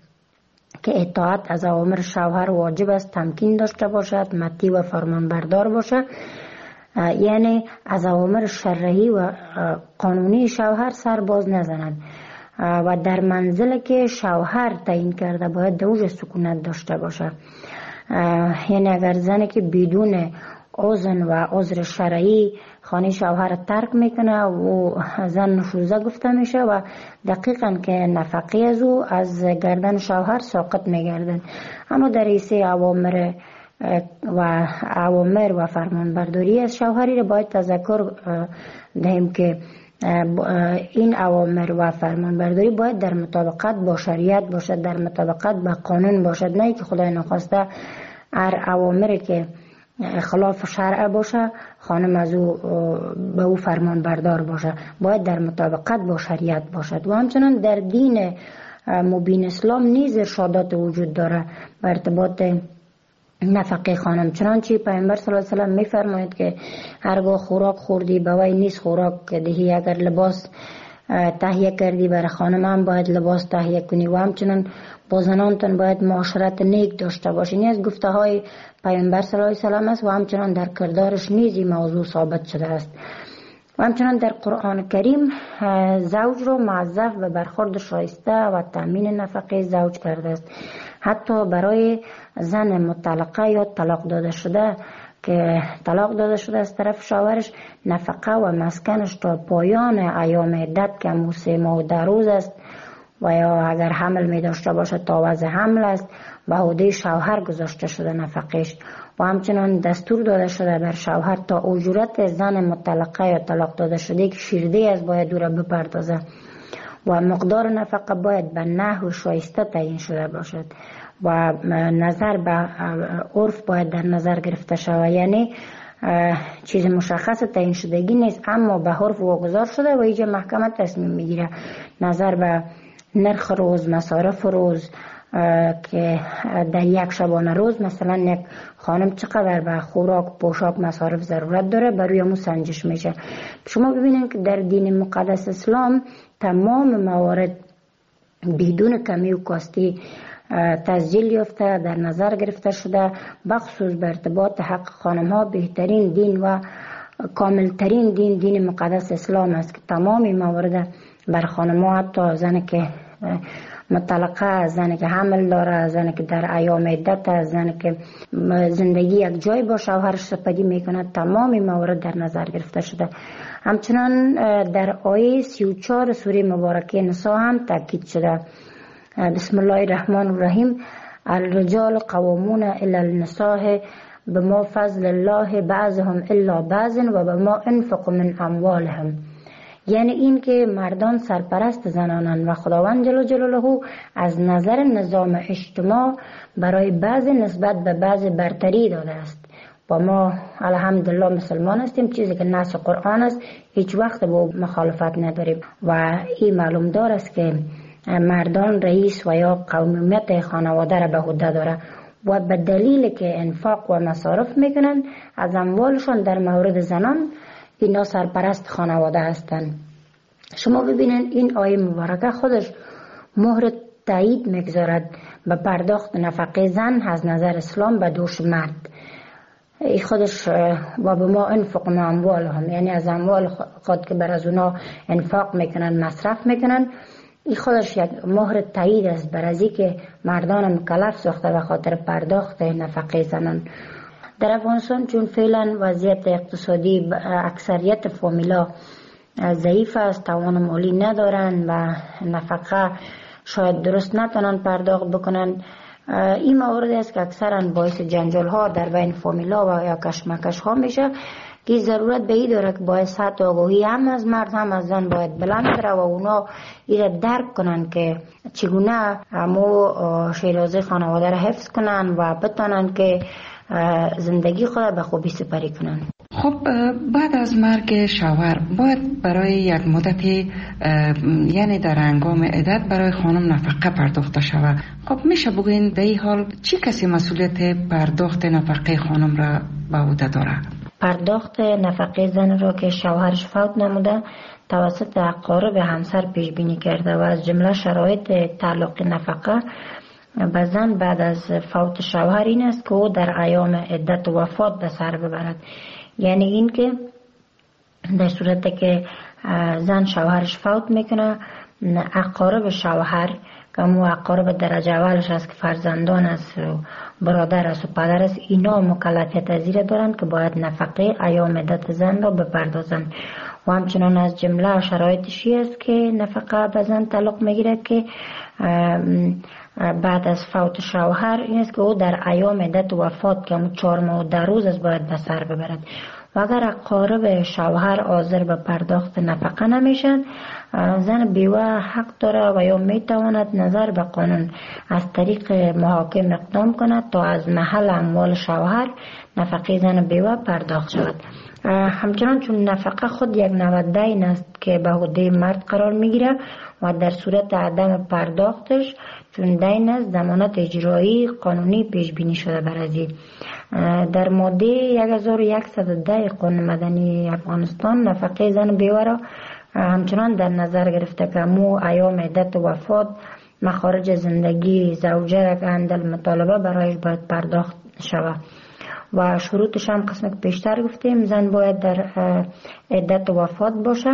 که اطاعت از اوامر شوهر واجب است تمکین داشته باشد، مطیع و فرمانبردار باشه. یعنی از اوامر شرعی و قانونی شوهر سر باز نزنند و در منزل که شوهر تعیین کرده باید دوج سکونت داشته باشه. یعنی اگر زنی که بدون اذن و عذر شرعی خانه شوهر ترک میکنه و زن نشوزه گفته میشه و دقیقاً که نفقه از او از گردن شوهر ساقط میگردن. اما در ایسه اوامر و اوامر و فرمانبرداری از شوهری را باید تذکر دهیم که این اوامر و فرمانبرداری باید در مطابقت با شریعت باشد، در مطابقت با قانون باشد، نه که خدای نخواسته هر اوامری که خلاف شرع باشه خانم از او به او فرمانبردار باشه. باید در مطابقت با شریعت باشد. و همچنان در دین مبین اسلام نیز ارشادات وجود داره به ارتباط نفقه خانم. چنانچه پیامبر صلی الله علیه و سلم میفرماید که هرگاه خوراک خوردی به وی نیست خوراک دهی، اگر لباس تهیه کردی برای خانم هم باید لباس تهیه کنی و همچنان با زنانتان باید معاشرت نیک داشته باشی. این از گفته های پیامبر صلی الله علیه و سلم است و همچنان در کردارش نیز این موضوع ثابت شده است. و همچنان در قرآن کریم زوج را موظف به برخورد شایسته و تامین نفقه زوج کرده است. حتی برای زن مطلقه یا طلاق داده شده که طلاق داده شده از طرف شوهرش، نفقه و مسکنش تا پایان ایام عدت که موسه ماه و ده روز است و یا اگر حمل می داشته باشه تا وضع حمل است به عهده شوهر گذاشته شده نفقش. و همچنان دستور داده شده بر شوهر تا اجورت زن مطلقه یا طلاق داده شده که شیرده از باید او را بپردازه و مقدار نفقه باید به نحو شایسته تعیین شده باشد و نظر به عرف باید در نظر گرفته شود. یعنی چیز مشخص تعیین شدگی نیست اما به عرف واگذار شده و اینجا محکمه تصمیم میگیره نظر به نرخ روز، مصارف روز که در یک شبانه روز مثلا یک خانم چقدر به خوراک، پوشاک، مصارف ضرورت داره بر روی مو سنجش میشه. شما ببینید که در دین مقدس اسلام تمام موارد بدون کمی و کاستی تسجیل یافته در نظر گرفته شده، بخصوص به ارتباط حق خانم ها بهترین دین و کاملترین دین دین مقدس اسلام است که تمام موارد بر خانم ها، حتی زن که مطلقه، زنی که حمل داره، زنی که در ایام عدت، زنی که زندگی یک جای با شوهرش سپری میکنه، تمام موارد در نظر گرفته شده. همچنان در آیه سی و چهار سوره مبارکه نساء هم تاکید شده. بسم الله الرحمن الرحیم: الرجال قوامون الی النساء بما فضل الله بعضهم الا بعض و بما انفقوا من اموالهم. یعنی این که مردان سرپرست زنانند و خداوند جل جلاله از نظر نظام اجتماع برای بعضی نسبت به بعضی برتری داده است. و ما الحمدلله مسلمان هستیم، چیزی که نص قرآن است هیچ وقت با مخالفت نداریم و این معلوم دار است که مردان رئیس و یا قومیت خانواده را به عهده داره و به دلیل که انفاق و مصارف میکنن از اموالشان در مورد زنان اینا سرپرست خانواده هستند. شما ببینید این آیه مبارکه خودش مهر تایید میگذارد به پرداخت نفقه زن از نظر اسلام به دوش مرد. ای خودش و به ما انفق ما اموالهم، یعنی از اموال خود که بر از اونا انفاق میکنن مصرف میکنن، این خودش یک مهر تایید است بر ازی که مردان مکلف ساخته به خاطر پرداخت نفقه زنان. در افغانستان چون فعلا وضعیت اقتصادی اکثریت فامیلا ضعیف است، توان مالی ندارن و نفقه شاید درست نتونن پرداخت بکنن، این موارد است که اکثرا باعث جنجال ها در بین فامیلا و یا کشمکش ها میشه که ضرورت به این داره که باید سطح آگاهی هم از مرد هم از زن باید بلند بره و اونا این درک کنن که چگونه همو شیرازه خانواده را حفظ کنن و بتونن که زندگی خود به خوبی سپری کنن.
خب بعد از مرگ شوهر باید برای یک مدتی یعنی در هنگام عدت برای خانم نفقه پرداخته شود. خب میشه بگوین در این حال چی کسی مسئولیت پرداخت نفقه خانم را به عهده داره؟
پرداخت نفقه زن را که شوهرش فوت نموده توسط اقارب همسر پیش بینی کرده و از جمله شرایط تعلق نفقه به زن بعد از فوت شوهر این است که او در ایام عدت و وفات به سر ببرد. یعنی این که در صورت که زن شوهرش فوت میکنه، اقارب شوهر که مو اقارب درجه اولش است که فرزندان است و برادر است و پدر است، اینا مکلفیت زیر دارند که باید نفقه ایام عدت زن را بپردازند. و همچنان از جمله شرایطشی است که نفقه به زن تعلق میگیره که بعد از فوت شوهر این است که او در ایام عدت وفات که همون چهار ماه و ده روز است باید به سر ببرد. و اگر اقارب شوهر حاضر به پرداخت نفقه نمیشن، زن بیوه حق داره و یا میتواند نظر به قانون از طریق محاکم اقدام کند تا از محل اموال شوهر نفقه زن بیوه پرداخت شود. همچنان چون نفقه خود یک نوع دین است که به عهده مرد قرار میگیره و در صورت عدم پرداختش چون دین است ضمانت اجرایی قانونی پیش بینی شده بر ازی. در ماده هزار و صد و ده قانون مدنی افغانستان نفقه زن بیوه را همچنان در نظر گرفته که مو ایام عدت وفات مخارج زندگی زوجه را که اندل مطالبه برایش باید پرداخت شود و شروطش هم قسم که پیشتر گفتیم زن باید در عدت وفات باشه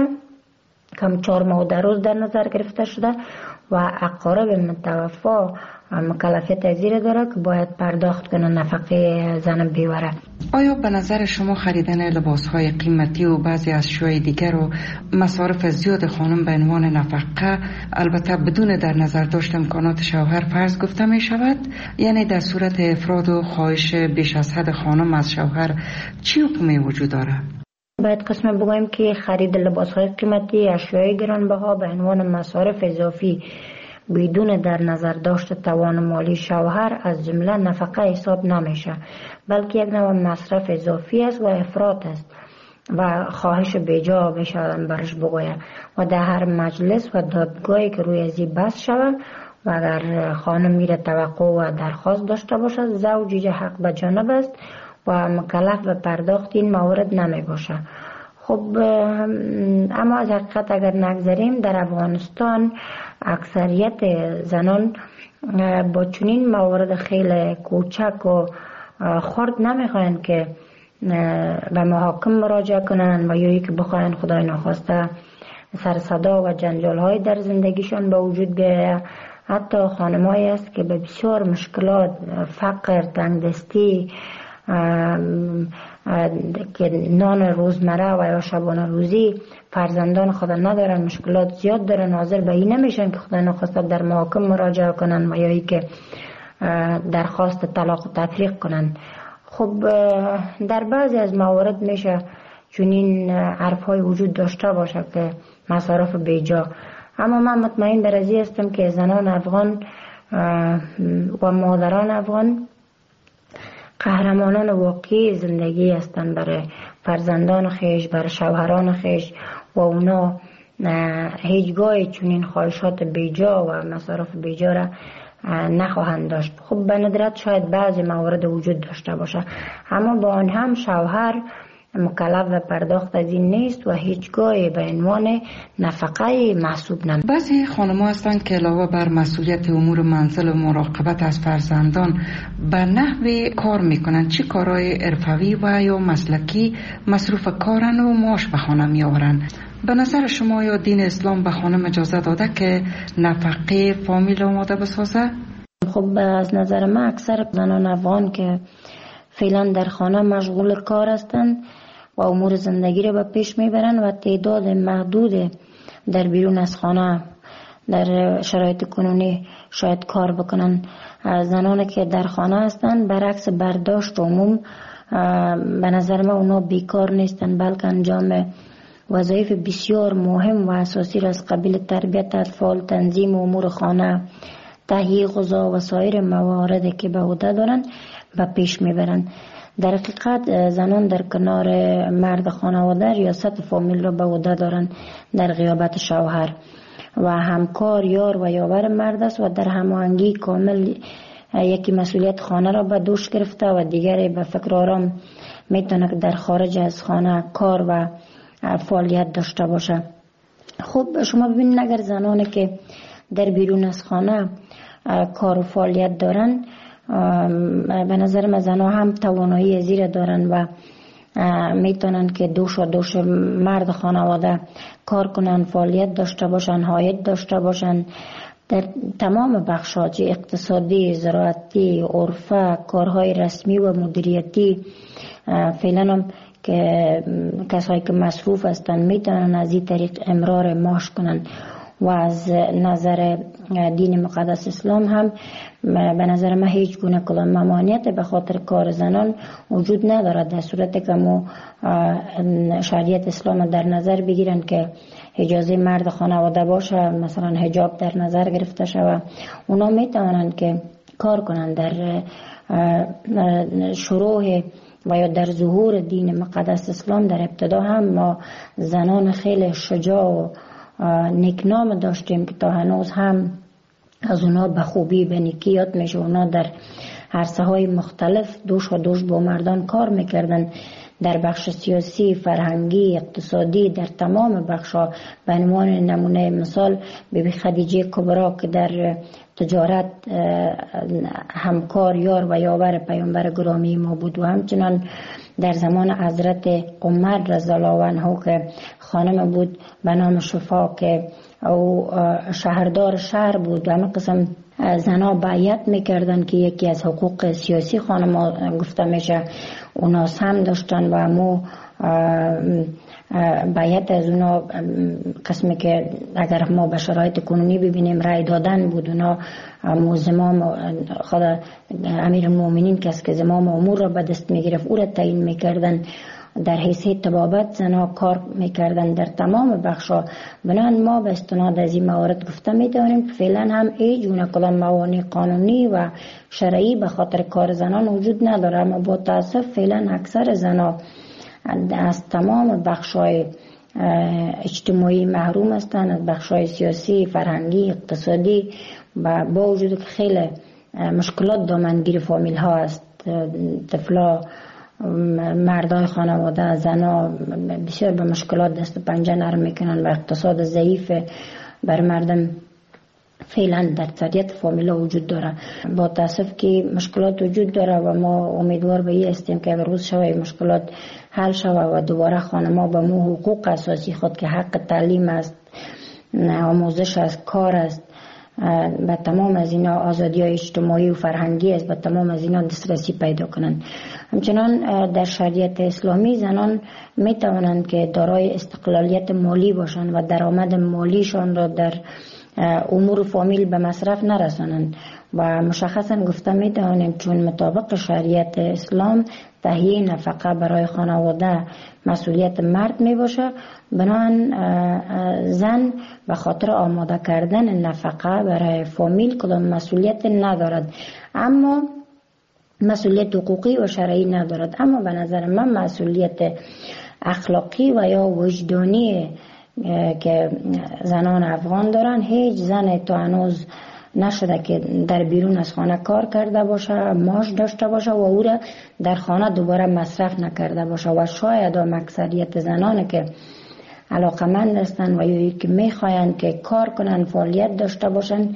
کم چهار ماه و ده روز در نظر گرفته شده و اقارب متوفا مکلفیت زیر داره که باید پرداخت کنه نفقه زن بیوره.
آیا به نظر شما خریدن لباسهای قیمتی و بعضی اشیاء دیگر و مصارف زیاد خانم به عنوان نفقه البته بدون در نظر داشت امکانات شوهر فرض گفته می شود؟ یعنی در صورت افراد و خواهش بیش از حد خانم از شوهر چی حکمی وجود داره؟
باید قسم بگویم که خرید لباسهای قیمتی اشیای گرانبها به عنوان مصارف اضافی بدون در نظر داشت توان مالی شوهر از جمله نفقه حساب نمیشه، بلکه یک نوع مصرف اضافی است و افراط است و خواهش بیجا بشه برش بگوید و در هر مجلس و دادگاهی که روی ازی بحث شود و اگر خانم میره توقع و درخواست داشته باشد زوج حق به جانب است و مکلف به پرداخت این موارد نمی باشه. خب اما از حقیقت اگر نگذاریم در افغانستان اکثریت زنان با چنین موارد خیلی کوچک و خرد نمیخواین که به محاکم مراجعه کنن و یا که بخواین خدای نخواسته سر صدا و جنجال های در زندگیشان به وجود بیاید حتی خانمایی است که به بسیار مشکلات، فقر، تنگدستی، که نان روزمره و یا شبانه روزی فرزندان خود ندارن، مشکلات زیاد دارن، حاضر به این نمیشن که خدا نخواسته در محاکم مراجعه کنن و یا ای که درخواست طلاق و تفریق کنن. خب در بعضی از موارد میشه چنین حرف های وجود داشته باشه که مصارف بیجا، اما من مطمئن در ازی هستم که زنان افغان و مادران افغان قهرمانان واقعی زندگی هستند برای فرزندان خیش، برای شوهران خیش و اونا هیچگاه چنین خواهشات بیجا و مصارف بیجا را نخواهند داشت. خب به ندرت شاید بعضی موارد وجود داشته باشه، اما با آن هم شوهر مکلف و پرداخت از این نیست و هیچگاه به عنوان نفقه محسوب نمی.
بعضی خانم‌ها هستند که علاوه بر مسئولیت امور منزل و مراقبت از فرزندان به نحو کار میکنند. چه کارهای حرفه‌ای و یا مسلکی مصروف کارن و معاش به خانه میآورند؟ به نظر شما یا دین اسلام به خانم اجازه داده که نفقه فامیل آماده بسازه؟
خب از نظر من اکثر زنان افغان که فعلا در خانه مشغول کار هستند و امور زندگی را به پیش میبرند و تعداد محدود در بیرون از خانه در شرایط کنونی شاید کار بکنن. زنانی که در خانه هستند برعکس برداشت عموم به نظر من اونا بیکار نیستند، بلکه انجام وظایف بسیار مهم و اساسی را از قبیل تربیت اطفال، تنظیم امور خانه، تهیه غذا و سایر مواردی که به عهده دارند به پیش میبرند. در حقیقت زنان در کنار مرد خانواده ریاست فامیل را به عهده دارند در غیابت شوهر و همکار، یار و یاور مرد است و در هماهنگی کامل یکی مسئولیت خانه را به دوش گرفته و دیگری به فکر آرام میتونه در خارج از خانه کار و فعالیت داشته باشه. خب شما ببینید اگر زنانی که در بیرون از خانه کار و فعالیت دارن، به نظر من زنها هم توانایی زیر دارن و میتونن که دوش و دوش مرد خانواده کار کنن، فعالیت داشته باشن، عاید داشته باشن در تمام بخشات اقتصادی، زراعتی، عرفه، کارهای رسمی و مدیریتی. فعلا هم که کسایی که مصروف هستن میتونن از این طریق امرار معاش کنن و از نظر دین مقدس اسلام هم به نظر من هیچ گونه کلان ممانعت به خاطر کار زنان وجود ندارد، در صورتی که ما شریعت اسلام در نظر بگیرن که اجازه مرد خانواده باشه، مثلا حجاب در نظر گرفته شود، اونا میتونن که کار کنن. در شروع و یا در ظهور دین مقدس اسلام در ابتدا هم ما زنان خیلی شجاع و نیکنام داشتیم که تا هنوز هم از اونا به خوبی به نیکی یاد میشه. اونا در عرصه های مختلف دوش و دوش با مردان کار میکردن، در بخش سیاسی، فرهنگی، اقتصادی، در تمام بخشا. به عنوان نمونه مثال بیبی خدیجه کبرا که در تجارت همکار، یار و یاور پیامبر گرامی ما بود و همچنان در زمان حضرت عمر رضی الله عنه که خانم بود به نام شفا که او شهردار شهر بود و همه قسم زنها بیعت میکردن که یکی از حقوق سیاسی خانم گفته میشه اونا هم داشتن و مو بیعت از اونا قسمی که اگر ما به شرایط کنونی ببینیم رای دادن بود. اونا زمام خود امیر المؤمنین کس که زمام امور را به دست میگرفت او را تعیین میکردن. در حیثیت طبابت زنها کار میکردن در تمام بخشا. بنان ما به استناد از این موارد گفته میتونیم فعلا هم هیچ گونه کلان موانع قانونی و شرعی به خاطر کار زنان وجود نداره، اما با تاسف فعلا اکثر زنها از تمام بخشای اجتماعی محروم هستند، از بخشای سیاسی، فرهنگی، اقتصادی و با وجود که خیلی مشکلات دامنگیر فامیل ها است. طفلا، مردای خانواده، زنا بسیار به مشکلات دست و پنجه نرم میکنن و اقتصاد ضعیف بر مردم فعلا در طبیعت فامیلا وجود داره. با تاسف که مشکلات وجود داره و ما امیدوار به این هستیم که روز شوی مشکلات حل شود و دوباره خانم‌ها به مو حقوق اساسی خود که حق تعلیم است، آموزش است، کار است، به تمام از اینا آزادی های اجتماعی و فرهنگی است، به تمام از اینا دسترسی پیدا کنند. همچنان در شریعت اسلامی زنان می توانند که دارای استقلالیت مالی باشند و درآمد مالیشان را در امور فامیل به مصرف نرسانند و مشخصا گفته می توانیم چون مطابق شریعت اسلام تهیه نفقه برای خانواده مسئولیت مرد می باشه، بنابراین زن به خاطر آماده کردن نفقه برای فامیل کدام مسئولیت ندارد، اما مسئولیت حقوقی و شرعی ندارد. اما به نظر من مسئولیت اخلاقی و یا وجدانی که زنان افغان دارن، هیچ زن تا هنوز نشده که در بیرون از خانه کار کرده باشه، معاش داشته باشه و او را در خانه دوباره مصرف نکرده باشه و شاید هم اکثریت زنان که علاقمند هستند و یا که میخواین که کار کنن، فعالیت داشته باشن،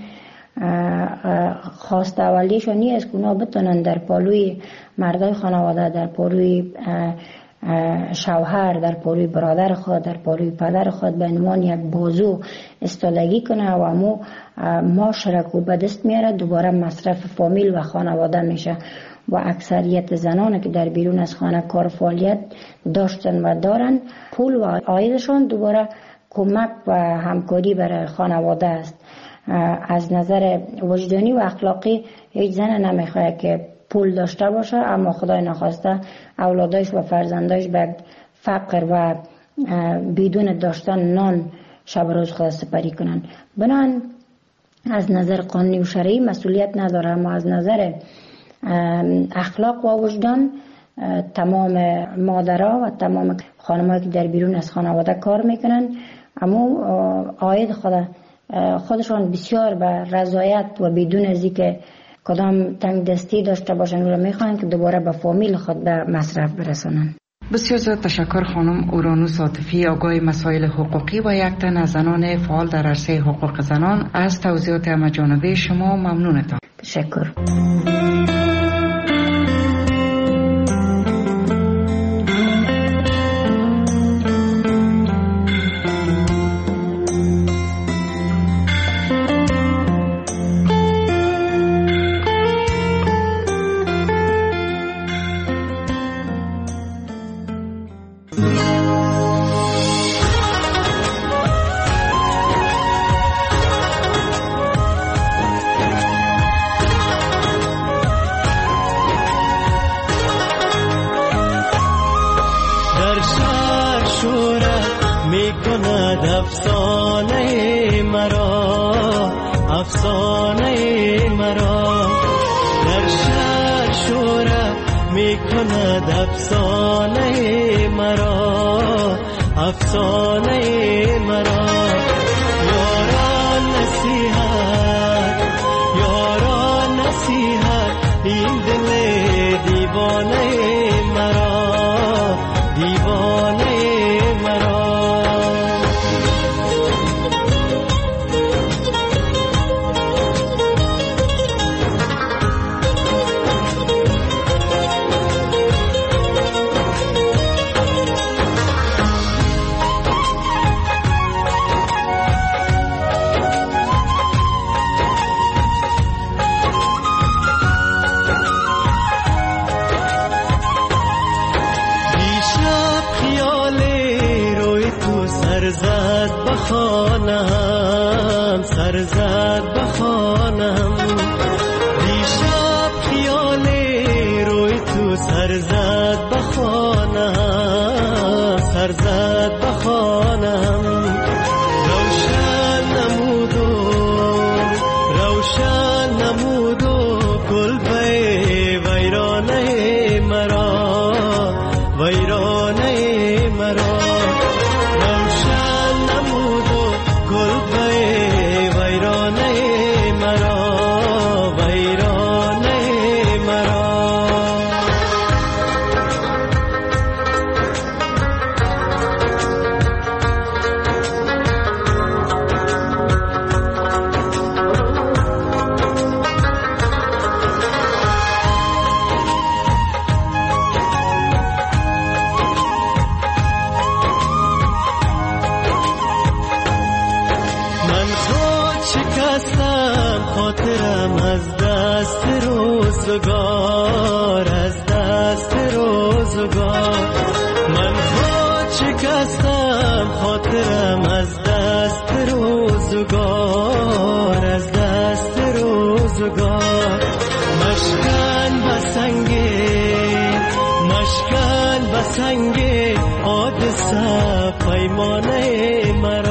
خواسته اولیشون نیست که اونا بتونن در پالوی مردای خانواده، در پالوی شوهر، در پالوی برادر خود، در پالوی پدر خود به عنوان یک بازو استادگی کنه و امو معاش را که به دست میاره دوباره مصرف فامیل و خانواده میشه و اکثریت زنان که در بیرون از خانه کار فعالیت داشتن و دارن، پول و عایدشان دوباره کمک و همکاری برای خانواده است. از نظر وجدانی و اخلاقی هیچ زن نمیخواد که پول داشته باشه اما خدای نخواسته اولادایش و فرزندایش به فقر و بدون داشتن نان شب روز خود سپری کنن. بنان از نظر قانونی و شرعی مسئولیت نداره، اما از نظر اخلاق و وجدان تمام مادرها و تمام خانمایی که در بیرون از خانواده کار میکنن اما عاید خود خودشان بسیار به رضایت و بدون از اینکه کدام تنگ دستی داشته باشن و میخوان که دوباره به فامیل خود به مصرف برسونن.
بسیار زیاد تشکر خانم اورانوس عاطفی، آگاه مسائل حقوقی و یک تن از زنان فعال در عرصه حقوق زنان. از توضیحات همه‌جانبه شما ممنونتم.
تشکر.
افسانه مرا افسانه مرا در شهر شوره می کند افسانه مرا افسانه مرا یاران نصیحت یاران نصیحت این دل دیوانه مرا دیوانه مرا سرزد بخانم سرزد بخانم دیشب خیال روی تو سرزد بخانم سرزد بخانم روشن نمودو روشن نمودو گل به ویرانه مرا ویرانه مرا دست روزگار، از دست روزگار. من خود شکستم خاطرم از دست روزگار، از دست روزگار. مشکن بسنگه، مشکن بسنگه، آب سا پیمانه مرا.